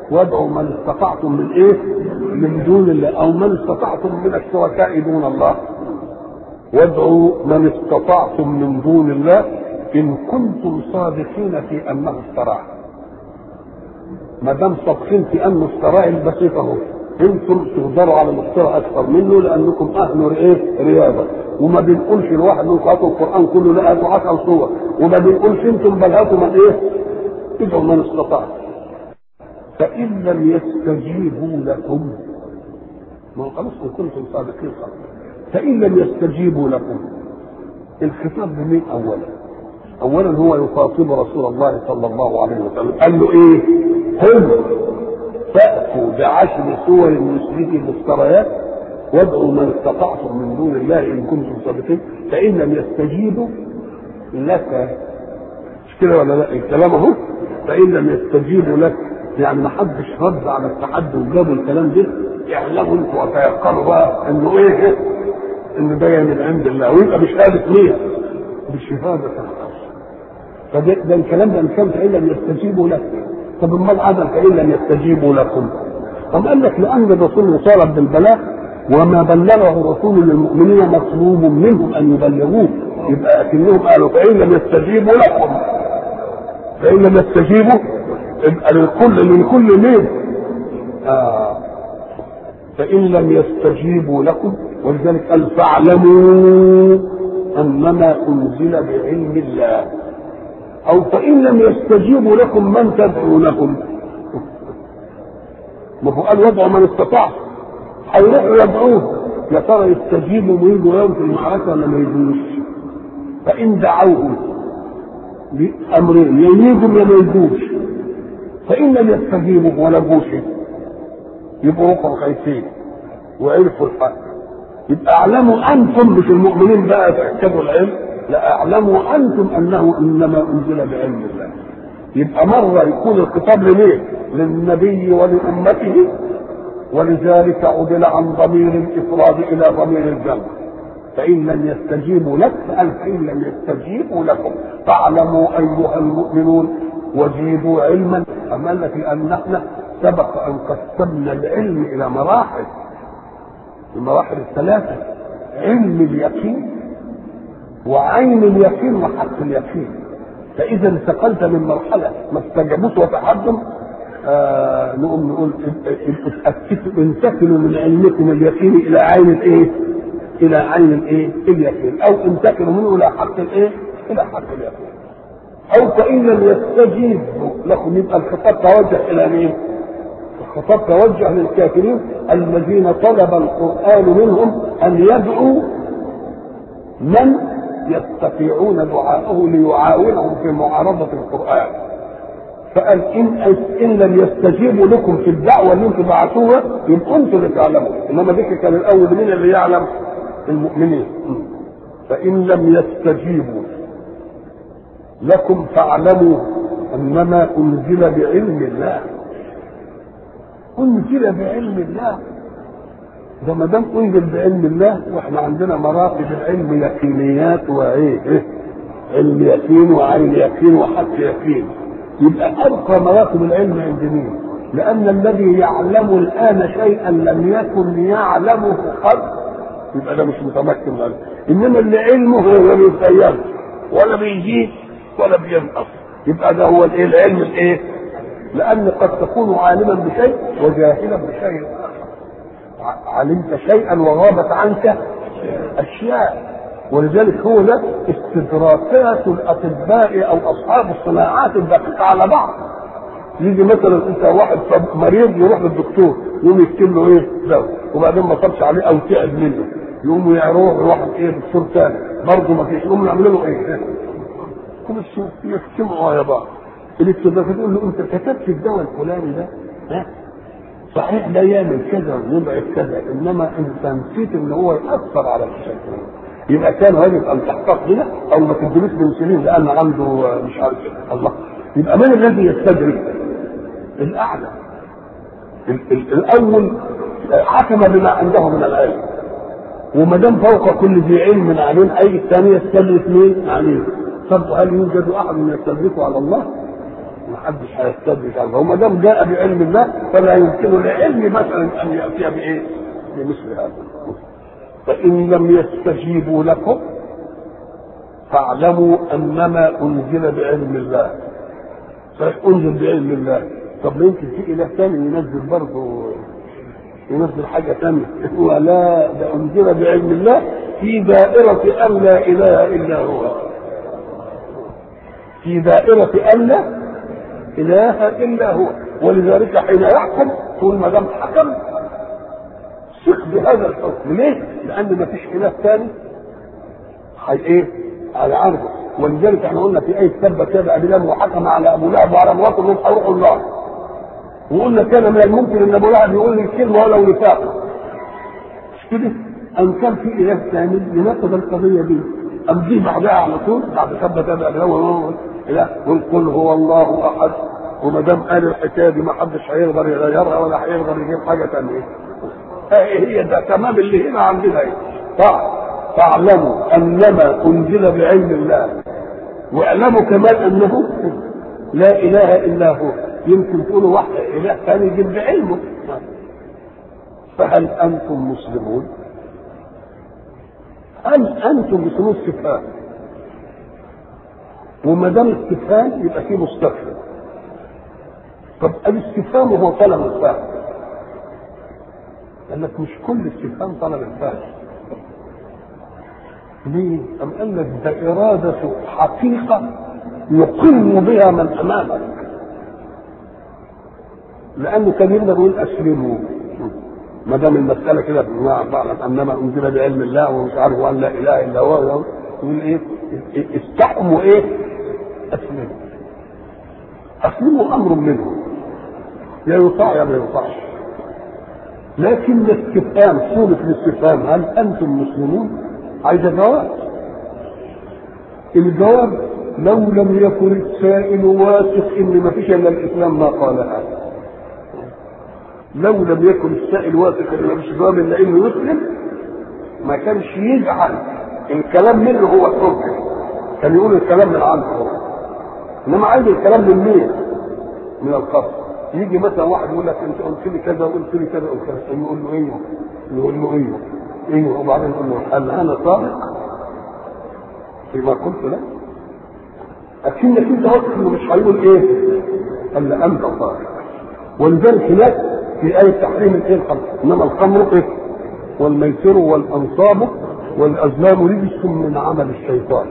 وادعوا من استطعتم من ايه؟ من دون الله، او من استطعتم من الشركاء دون الله. وادعوا من استطعتم من دون الله ان كنتم صادقين في انه افتراه. ما دام صادقين في انه افتراه البسيط اهو، انتم تقدروا على الافتراء اكثر منه لانكم اهل ايه؟ رياضه. وما بنقولش الواحد منكم هاتوا القران كله، لا هاتوا عشر صور. وما بنقولش انتم بل هاتوا من ايه؟ ادعوا من استطعتم. فان لم يستجيبوا لكم، ما هو خلاص ان كنتم صادقين خلاص. فان لم يستجيبوا لكم، الخطاب لمين اولا؟ اولا هو يخاطب رسول الله صلى الله عليه وسلم، قال له ايه؟ هم فاتوا بعشر سور مثله مفتريات وادعوا من استطعتم من دون الله ان كنتم صادقين. فان لم يستجيبوا لك، مش كده ولا لا؟ الكلام اهو، فان لم يستجيبوا لك يعني ما حدش رد على التحدي وجابوا الكلام ده، يعلموا انتوا وتيقنوا بقى انه ايه؟ انه ده من عند الله، ويبقى بشهاده مين؟ بشهاده الله. فده ده الكلام ده ان كان فان لم يستجيبوا لك. طب امال عدل فان لم يستجيبوا لكم؟ طب قال لك لان الرسول مطالب بالبلاغ، وما بلغه الرسول للمؤمنين مطلوب منهم ان يبلغوه، يبقى اكنهم قالوا فان لم يستجيبوا لكم، فان لم يستجيبوا يبقى للكل للكل مين؟ آه. فان لم يستجيبوا لكم، ولذلك قال فاعلموا انما انزل بعلم الله، او فان لم يستجيبوا لكم من تدعونكم. ما هو قال وادعوا من استطاع، هيروحوا يدعوه، يا ترى يستجيبوا ويجوا يوم في المعركه ولا ما يجوش؟ فان دعوهم بامرين، يا يجوا يا ما يجوش. فان لم يستجيبوا ولا جوش يبقوا رقوا خايفين وعرفوا الحق. يبقى اعلموا انتم، مش المؤمنين بقى تاكدوا العلم، لا اعلموا انتم انه انما انزل بعلم الله. يبقى مره يكون الخطاب لمين؟ للنبي ولامته، ولذلك عدل عن ضمير الافراد الى ضمير الجمع. فان لم يستجيبوا لك، قال فان لم يستجيبوا لكم فاعلموا ايها المؤمنون وزيدوا علما. اما لك لان احنا سبق ان قسمنا العلم الى مراحل، المراحل الثلاثه: علم اليقين وعين اليقين وحق اليقين. فاذا انتقلت من مرحله ما استجابوش وتحدم، آه نقوم نقول انتقلوا من علمكم اليقين الى عين الايه؟ الى عين الايه؟ اليقين، او انتقلوا منه الى حق الايه؟ الى حق اليقين. او فان لم يستجيبوا لكم، يبقى الخطاب توجه الى مين؟ الخطاب توجه للكافرين الذين طلب القران منهم ان يدعوا من يستطيعون دعاءه ليعاونهم في معارضه القران. فقال ان ان لم يستجيبوا لكم في الدعوه اللي انتم بعتوها يبقى انتم اللي تعلموا، انما ذكر كان الاول مين اللي يعلم؟ المؤمنين. فان لم يستجيبوا لكم فاعلموا انما انزل بعلم الله. انزل بعلم الله، ده ما دام انزل بعلم الله، واحنا عندنا مراتب العلم يقينيات وايه؟ إيه؟ علم يقين وعين يقين وحق يقين. يبقى ارقى مراتب العلم عند مين؟ لان الذي يعلم الان شيئا لم يكن يعلمه قبل، يبقى ده مش متمكن منه. انما اللي علمه هو ما بيتغيرش ولا بيزيد ولا بينقص، يبقى ده هو الايه؟ العلم الايه؟ لان قد تكون عالما بشيء وجاهلا بشيء اخر. علمت شيئا وغابت عنك اشياء. ولذلك هو ده استدراكات الاطباء او اصحاب الصناعات الدقيقه على بعض. يجي مثلا انت واحد مريض يروح للدكتور يقوم يكتب له ايه؟ دواء، وبعدين ما صابش عليه او تعب منه يقوموا يروح واحد ايه؟ دكتور ثاني برضه ما فيش، يقوموا يعملوا له ايه؟ كل الشيء يجتمعوا يا بعض. الاستدراك تقول له انت كتبت الدواء الفلاني ده ها؟ صحيح ده يعمل كذا ويبعد كذا، انما انت نسيت ان هو ياثر على الشيء. يبقى كان واجب ان تحقق هنا او ما تدريش بنسلين لان عنده مش عارف الله. يبقى من الذي يستدرك؟ الاعلى. الاول حكم بما عنده من العلم، وما دام فوق كل ذي علم عليم، اي الثاني يستدرك مين؟ عليه. طب هل يوجد احد يستدركه على الله؟ ما حدش هيستدرك عنه. وما دام جاء بعلم الله فلا يمكن لعلم مثلا ان ياتي بايه؟ بمثل هذا. فان لم يستجيبوا لكم فاعلموا انما انزل بعلم الله. صحيح انزل بعلم الله، طب يمكن في اله ثاني ينزل برضه، ينزل حاجه ثانيه. ولا ده انزل بعلم الله في دائره ان لا اله الا هو، في دائره ان لا اله الا هو. ولذلك حين يحكم تقول ما دام حكم ثق بهذا الحكم. ليه؟ لان ما فيش اله ثاني حي ايه على عرضه. ولذلك احنا قلنا في ايه تبت يد ابي لهب وحكم على ابو لهب وعلى مراته انهم هيروحوا النار. وقلنا كان من الممكن ان ابو لهب يقول لي الكلمه ولو نفاقا. مش كده؟ ان كان في اله ثاني لناخذ القضيه دي. ام دي بعدها على طول بعد تبت يد ابي لهب لا قل قل هو الله احد. وما دام قال الحكايه دي ما حدش هيقدر يغيرها ولا هيقدر يجيب حاجه ثانيه. هي ده تمام اللي هنا عندنا ايه؟ فاعلموا انما انزل بعلم الله، واعلموا كمان انه لا اله الا هو. يمكن تقولوا واحد اله ثاني يجيب بعلمه. فهل انتم مسلمون؟ هل انتم مسلمون؟ استفهام. وما دام استفهام يبقى فيه مستفهم. طب الاستفهام هو طلب الفهم. قال لك مش كل استفهام طلب الفهم. ليه؟ أم قال لك ده إرادة حقيقة يقيم بها من أمامك. لأنه كان يقدر يقول أسلموا ما دام المسألة كده بعلم أنما أنزل بعلم الله ومش عارف أن لا إله إلا هو. يقول إيه؟ استحموا إيه؟ أسلموا. أسلموا أمر منه لا يطاع يا ما يطاعش. لكن الاستفهام صورة الاستفهام هل أنتم مسلمون؟ عايز جواب. الجواب لو لم يكن السائل واثق ان ما فيش الا الاسلام ما قالها. لو لم يكن السائل واثق ان ما فيش جواب الا انه يسلم ما كانش يجعل الكلام منه هو الحجه، كان يقول الكلام من عنده. انما عايز الكلام من مين؟ من القصد. يجي مثلا واحد يقول لك انت قلت لي كذا وقلت لي كذا وقلت لي، يقول له ايوه، يقول له ايوه ايوه، وبعدين يقول له هل انا صادق فيما قلت له؟ اكنك انت واثق انه مش هيقول ايه؟ قال لا انت صادق. ولذلك هناك في آية تحريم الايه الخمر، انما الخمر ايه؟ والميسر والانصاب والازلام رجس من عمل الشيطان.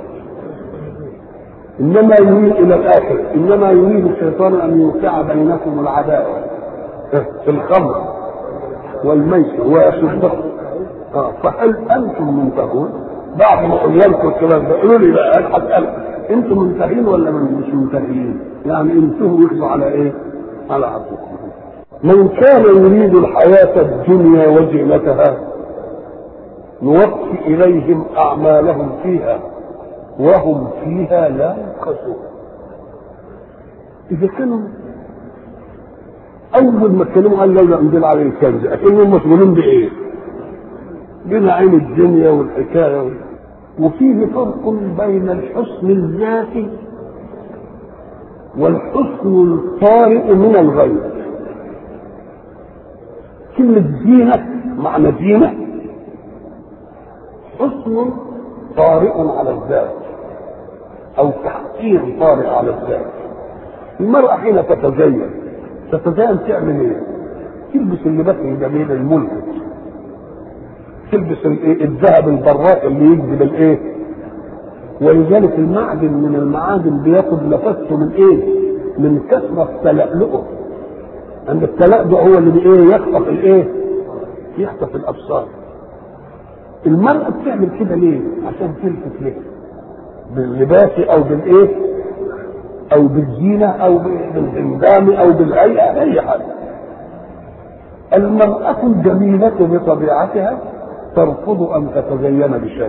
انما يريد الى الاخر انما يريد الشيطان ان يوقع بينكم العداوه في الخمر والميسر ويصدكم. اه فهل انتم منتهون؟ بعد ما قلنا لكم الكلام ده قولوا لي بقى هسألكم انتم منتهين ولا مش منتهين؟ يعني انتهوا يخضعوا على ايه؟ على عبدكم. من كان يريد الحياة الدنيا وزينتها نوفي إليهم أعمالهم فيها وهم فيها لا ينقصون. إذا كانوا أول ما اتكلموا قال لولا أنزل عليه الكنز، أكنهم مشغولين بإيه؟ بنعيم الدنيا والحكاية. وفيه فرق بين الحسن الذاتي والحسن الطارئ من الغير. كلمة زينة معنى زينة حسن طارئ على الذات أو تحقير طارئ على الذات. المرأة حين تتزين تتزين تعمل ايه؟ تلبس اللباس الجميل الملفت، تلبس الذهب البراق اللي يجذب الايه؟ ولذلك المعدن من المعادن بياخد نفسه من ايه؟ من كثرة تلألؤه. ان التلألؤ هو اللي بايه؟ يخطف الايه؟ يخطف الابصار. المرأة بتعمل كده ليه؟ عشان تلفت ليه؟ باللباس او بالايه؟ او بالزينة او بالهندام او بالهيئة، اي حاجة. المرأة الجميلة بطبيعتها ترفض ان تتزين بشيء،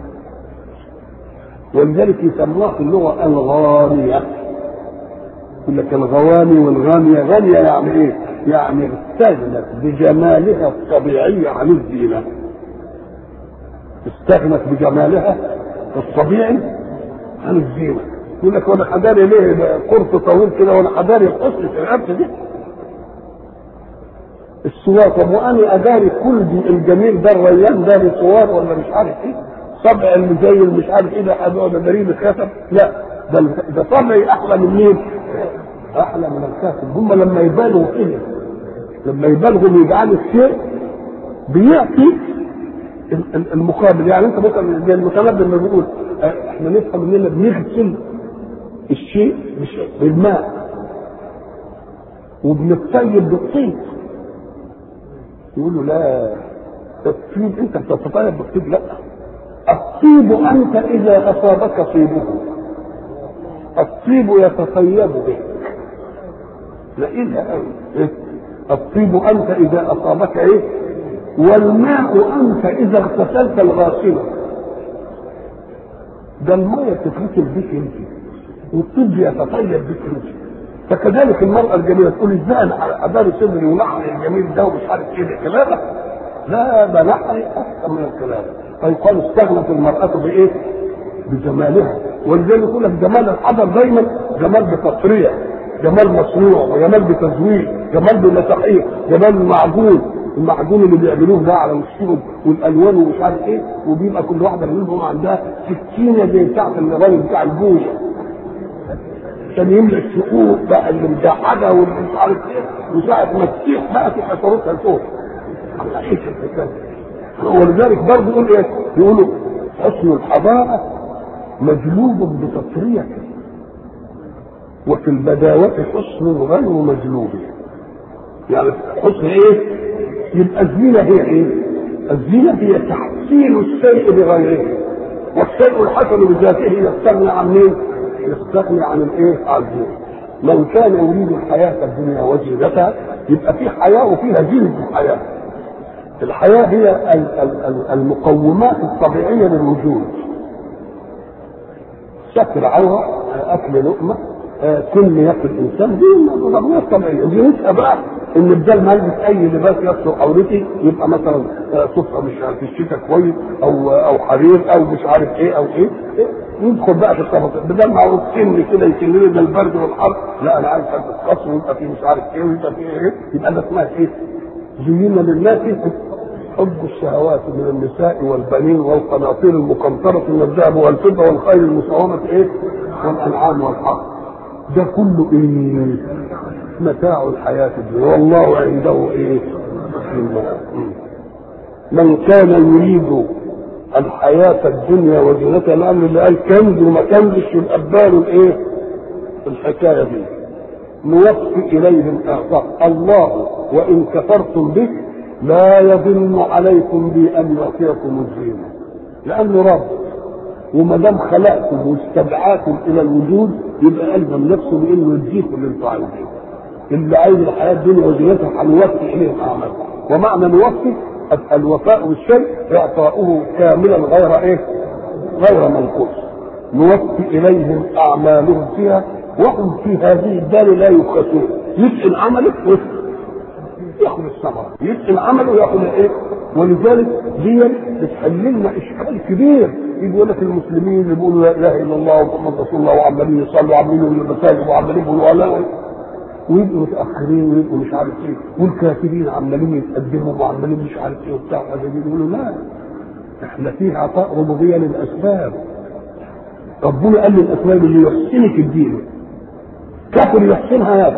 ولذلك يسموها في اللغة الغانية. يقول لك الغواني والغانية. غانية يعني ايه؟ يعني استغنت بجمالها الطبيعي عن الزينة. استغنت بجمالها الطبيعي عن الزينة. يقول لك وانا حداري ليه قرص طويل كده وانا حداري القصر في الرقبه دي السوار. طب وانا اداري كل الجميل ده الريان داري سوار ولا مش عارف ايه صبع اللي زي اللي مش عارف ايه ده حاجه داري الخاتم. لا ده ده صبعي احلى من مين؟ احلى من الخاتم. هم لما يبالغوا كده لما يبالغوا يجعلوا الشيء بيعطي المقابل. يعني انت مثلا زي المتنبي لما بيقول احنا نفهم اننا بنغسل الشيء بالماء وبنطيب بالطيب. يقول له لا الطيب انت بتتطيب بالطيب. لا الطيب انت اذا اصابك طيبه الطيب يتطيب به. لقيتها قوي إيه؟ الطيب انت اذا اصابك ايه والماء انت اذا اغتسلت الغاسله. ده الماء بتتغسل بك انت والطيب يتطيب بك انت. فكذلك المرأة الجميلة تقول ازاي انا اداري صدري ونحري الجميل ده ومش عارف ايه ده كلامك. لا ده نحري احسن من الكلام. فيقال استغنت المرأة بايه؟ بجمالها. ولذلك يقول لك جمال الحضر دايما جمال بتصريع جمال مصنوع وجمال بتزويق جمال بمساحيق جمال المعجون. المعجون اللي بيعملوه ده على وشهم والالوان ومش عارف ايه وبيبقى كل واحده منهم عندها سكينه زي بتاعه الراجل بتاع البويه عشان يملى الشقوق بقى اللي مجحده واللي مش عارف ايه وساعه ما تسيح بقى تبقى صاروخها لفوق. ايش الحكايه؟ ولذلك برضه يقول ايه؟ يقولوا حسن الحضاره مجلوب بتصريح وفي البداوة حسن غير مجلوب. يعني حسن ايه؟ يبقى الزينة هي ايه؟ الزينة هي تحسين الشيء بغيره والشيء الحسن بذاته يستغني عن مين؟ يستغني عن الايه؟ عن الزينة. من كان يريد الحياة الدنيا وزينتها يبقى في حياة وفيها زينة الحياة. الحياة هي المقومات الطبيعية للوجود. ستر عورة اكل لقمة كل ياكل الانسان دي ضرورات طبيعيه. دي نسأل بقى ان بدل ما البس اي لباس يستر عورتي يبقى مثلا صفحه مش في الشتاء كويس او او حرير او مش عارف ايه او ايه يدخل بقى في التفاصيل. بدل ما اقول سن كده يسلني من البرد والحر لا انا عايز البس قصر ويبقى فيه مش عارف ايه ويبقى فيه ايه. يبقى ده اسمها ايه؟ زينا للناس حب الشهوات من النساء والبنين والقناطير المقنطره من الذهب والفضه والخيل المسومه ايه؟ والانعام والحرث. ده كله ايه؟ متاع الحياة الدنيا والله عنده ايه؟ من كان يريد الحياة الدنيا وزينتها لأن اللي قال كنز وما كنزش يبقى باله الايه؟ الحكاية دي نوفي إليهم أعطاء الله وإن كفرتم به لا يظن عليكم بأن يعطيكم الزينة لأنه رب وما دام خلقكم واستدعاكم الى الوجود يبقى الزم نفسه بانه يديكم اللي انتم عايزينه. اللي عايز الحياه الدنيا وزينتها هنوفي اليهم اعمالهم. ومعنى نوفي الوفاء بالشيء اعطاؤه كاملا غير ايه؟ غير منقوص. نوفي اليهم اعمالهم فيها وهم في هذه الدار لا يبخسون. يتقن عمله ياخذ الثمره، يتقن عمله ياخذ ايه؟ ولذلك دي بتحل لنا اشكال كبير. يقول لك المسلمين اللي بيقولوا لا اله الا الله ومحمد رسول الله وعمالين يصلوا وعمالين يقولوا المساجد وعمالين يقولوا لا ويبقوا متاخرين ويبقوا مش عارف ايه والكافرين عمالين يتقدموا وعمالين مش عارف ايه وبتاع يقولوا لا احنا فيه عطاء ربوبيه للاسباب. ربنا قال للاسباب اللي يحسنك الدين كافر يحسنها يا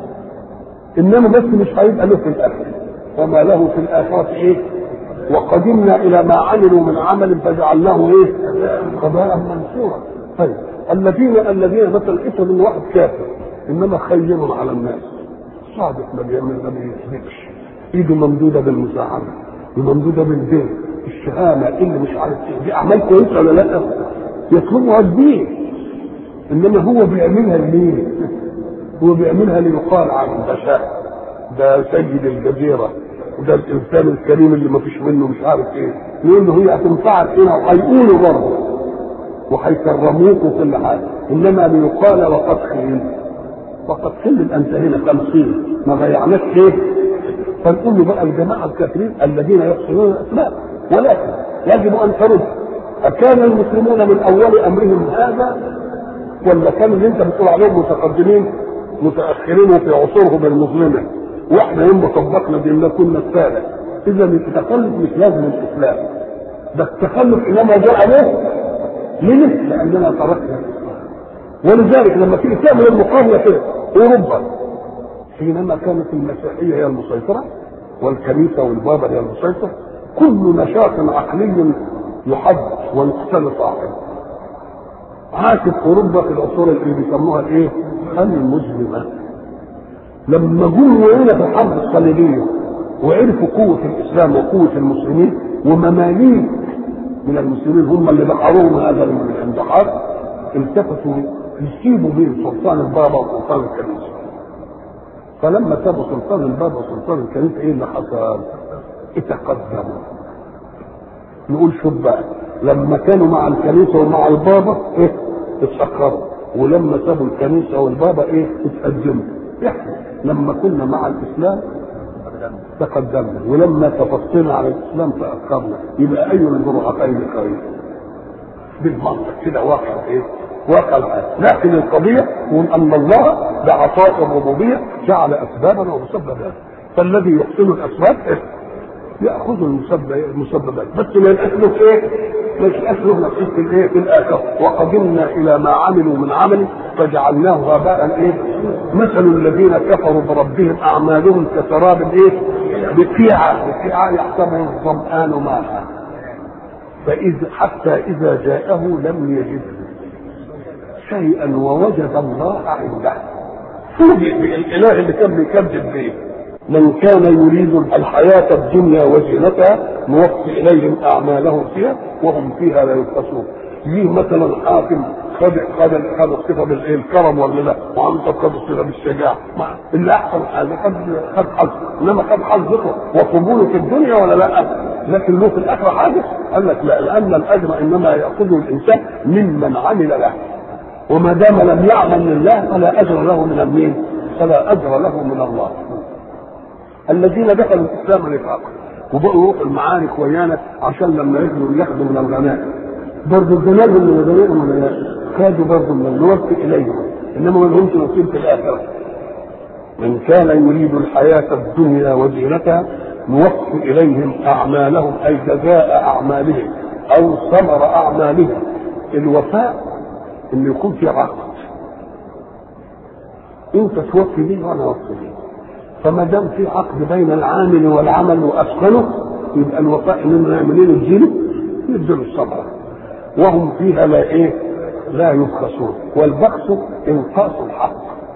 انما بس مش هيبقى له في الاخره وما له في الاخره ايه؟ وقدمنا الى ما عملوا من عمل فجعلناه ايه؟ قضاء منصورا. طيب الذين الذين مثلا افرض ان واحد كافر انما خير على الناس صادق ما بيعمل ما بيكذبش ايده ممدوده بالمساعده وممدوده بالبيت الشهامه اللي مش عارف ايه دي اعمال كويسه ولا لا؟ يطلبها الدين انما هو بيعملها ليه؟ هو بيعملها ليقال عنه ده شاه ده سيد الجزيره وده الانسان الكريم اللي ما فيش منه مش عارف ايه. يقول له هي هتنفعك هنا وهيقولوا برضه وهيكرموك وكل حاجه انما ليقال وقد خيل وقد خيل انت هنا خمسين ما ضيعناش ايه؟ فنقول له بقى الجماعه الكافرين الذين يحسنون الاسماء ولكن يجب ان ترد أكان المسلمون من اول امرهم هذا ولا كان اللي انت بتقول عليهم متقدمين متاخرين وفي عصورهم المظلمه، واحنا يوم طبقنا ديننا كنا الثالث. اذا التخلف مش لازم الاسلام، ده التخلف انما جاء عليه ليه؟ لاننا تركنا الاسلام. ولذلك لما تيجي تعمل المقارنه كده، اوروبا حينما كانت المسيحيه هي المسيطره والكنيسه والبابا هي المسيطره، كل نشاط عقلي يحد ويقتل صاحبه. عاشت اوروبا في العصور اللي بيسموها الايه؟ المسلمه. لما جم هنا في الحرب الصليبيه وعرفوا قوه الاسلام وقوه المسلمين، ومماليك من المسلمين هم اللي بحروهم هذا الاندحار، التفتوا يسيبوا بين سلطان البابا وسلطان الكنيسه. فلما سابوا سلطان البابا وسلطان الكنيسه ايه اللي حصل؟ اتقدموا. نقول شوف بقى، لما كانوا مع الكنيسه ومع البابا ايه؟ اتسخروا، ولما سابوا الكنيسه والبابا ايه؟ اتقدموا. احنا لما كنا مع الاسلام تقدمنا، ولما تفصلنا على الاسلام تاخرنا. يبقى اي الجرعتين خير؟ بالمنطق كده واقع ايه؟ واقع الحال. لكن القضيه هو ان الله بعطاء الربوبيه جعل اسبابا ومسببات، فالذي يحسن الاسباب إيه؟ ياخذ المسببات، بس ما يأكله ايه؟ مش يأكله نصيب في الايه؟ في الاخره. وقدمنا الى ما عملوا من عمل فجعلناه هباء ايه؟ مثل الذين كفروا بربهم اعمالهم كسراب ايه؟ بقيعه، بقيعه يحسبه الظمآن ماء فاذا حتى اذا جاءه لم يجده شيئا ووجد الله عنده. فوجئ بالاله اللي كان بيكذب به. من كان يريد الحياة الدنيا وزينتها نوفي إليهم أعمالهم فيها وهم فيها لا يبخسون. ليه مثلا حاكم خد خد خد الصفة بالكرم ولا لا؟ وعنده خد الصفة بالشجاعة، اللي أحسن حاجة خد خد حظ، إنما خد حظته وقبوله في الدنيا ولا لا؟ لكن له في الآخرة حاجة؟ قال لك لا، لأن الأجر إنما يأخذه الإنسان ممن عمل له، وما دام لم يعمل لله فلا أجر له من المين؟ فلا أجر له من الله. الذين دخلوا الاسلام نفاقا وبقوا يروحوا المعارك ويانا عشان لما يجوا ياخذوا من الغنائم، برضه الغنائم من الغنائم خدوا برضه من نوفي اليهم، انما ما لهمش نصيب في الاخره. من كان يريد الحياه الدنيا وزينتها نوفي اليهم اعمالهم، اي جزاء اعمالهم او ثمر اعمالهم. الوفاء ان يكون في عقد، انت توفي لي وانا اوفي لي، فما دام في عقد بين العامل والعمل واسكنه يبقى الوفاء اننا نعملين الجيل يدوا الصبر، وهم فيها لا ايه؟ لا يبخسون. والبخس انقاص الحق.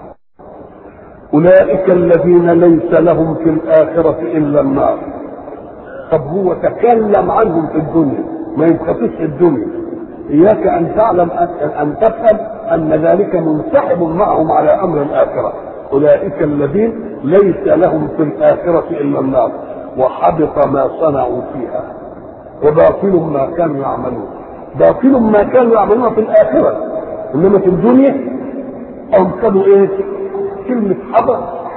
اولئك الذين ليس لهم في الاخره الا النار. طب هو تكلم عنهم في الدنيا، ما يبخسوش في الدنيا. اياك ان تعلم ان تفهم ان ذلك منسحب معهم على امر الاخره. اولئك الذين ليس لهم في الآخرة إلا النار وحبط ما صنعوا فيها وباطل ما كانوا يعملون. باطل ما كانوا يعملون في الآخرة، إنما في الدنيا أنقذوا إيه؟ كلمة حبط.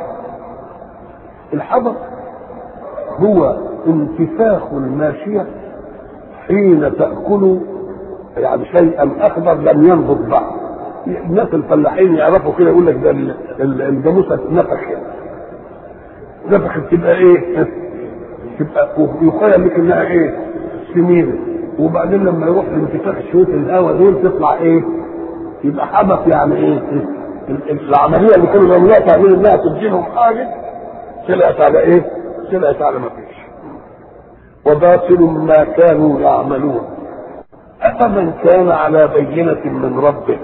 الحبط هو انتفاخ الماشية حين تأكل يعني شيئا أخضر لم ينضج بعد. الناس الفلاحين يعرفوا كده، يقول لك ده الجاموسة نفخ نفخت تبقى ايه؟ تبقى يخيل لك انها ايه؟ سمينه، وبعدين لما يروح لانتفاخ شويه الهواء دول تطلع ايه؟ يبقى حبط. يعني ايه؟ العمليه اللي كانوا بيعملوها تعمل انها تديلهم حاجه طلعت على ايه؟ طلعت على ما فيش. وباطل ما كانوا يعملون. أفمن كان على بينة من ربه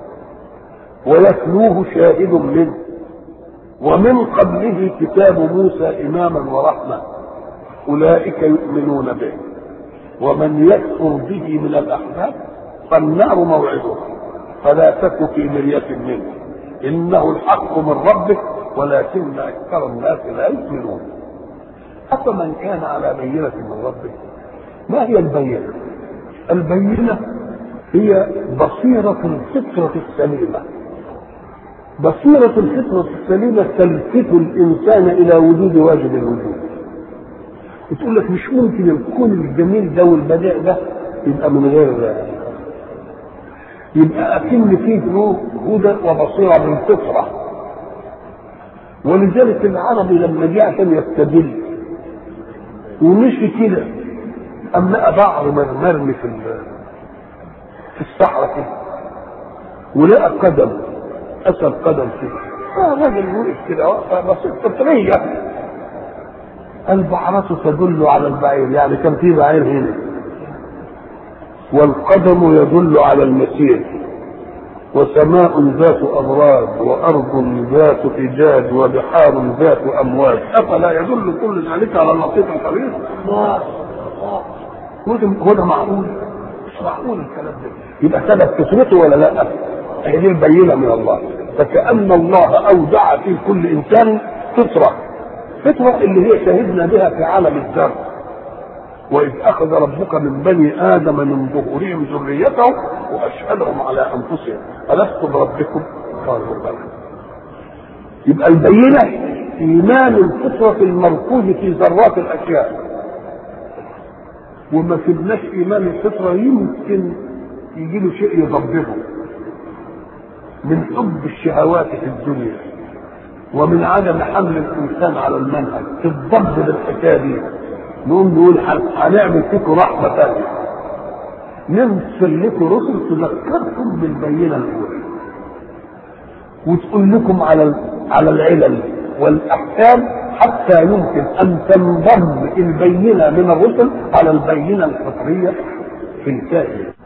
ويتلوه شاهد منه ومن قبله كتاب موسى إماما ورحمة أولئك يؤمنون به ومن يكفر به من الأحزاب فالنار موعده فلا تك في مرية منه إنه الحق من ربك ولكن أكثر الناس لا يؤمنون. أفمن كان على بينة من ربه. ما هي البينة؟ البينة هي بصيرة الفطرة السليمة. بصيرة الفطرة السليمة تلفت الإنسان إلى وجود واجب الوجود. بتقول لك مش ممكن الكون الجميل ده والبديع ده يبقى من غير يبقى أكن فيه نور هدى وبصيرة من فطرة. ولذلك العربي لما جاء كان يستدل ومشي كده أما بعض من مرمي في في الصحراء كده ولقى قدم أثر قدم كده، الراجل وقف كده وقفة بسيطة فطرية، البعرة تدل على البعير، يعني كان في بعير هنا، والقدم يدل على المسير، وسماء ذات أبراج وأرض ذات فجاج وبحار ذات أمواج، أفلا يدل كل ذلك على اللطيف الخبير؟ هو ده معقول؟ مش معقول الكلام ده. يبقى ثبت فطرته ولا لا؟ هذه البينة من الله. فكأن الله أودع في كل إنسان فطرة، فطرة اللي هي شهدنا بها في عالم الذر، وإذ أخذ ربك من بني آدم من ظهورهم ذريتهم وأشهدهم على أنفسهم ألست بربكم؟ قالوا بلى. يبقى البينة إيمان الفطرة المركوز في ذرات الأشياء، وما سبناش إيمان الفطرة يمكن يجي له شيء يضبطه من حب الشهوات في الدنيا ومن عدم حمل الإنسان على المنهج في الضبط بالحكاية دي. نقوم نقول هنعمل فيكم رحمة ثانية، نرسل لكم رسل تذكركم بالبينة الأولى وتقول لكم على على العلل والأحكام حتى يمكن أن تنضم البينة من الرسل على البينة الفطرية في الكائن.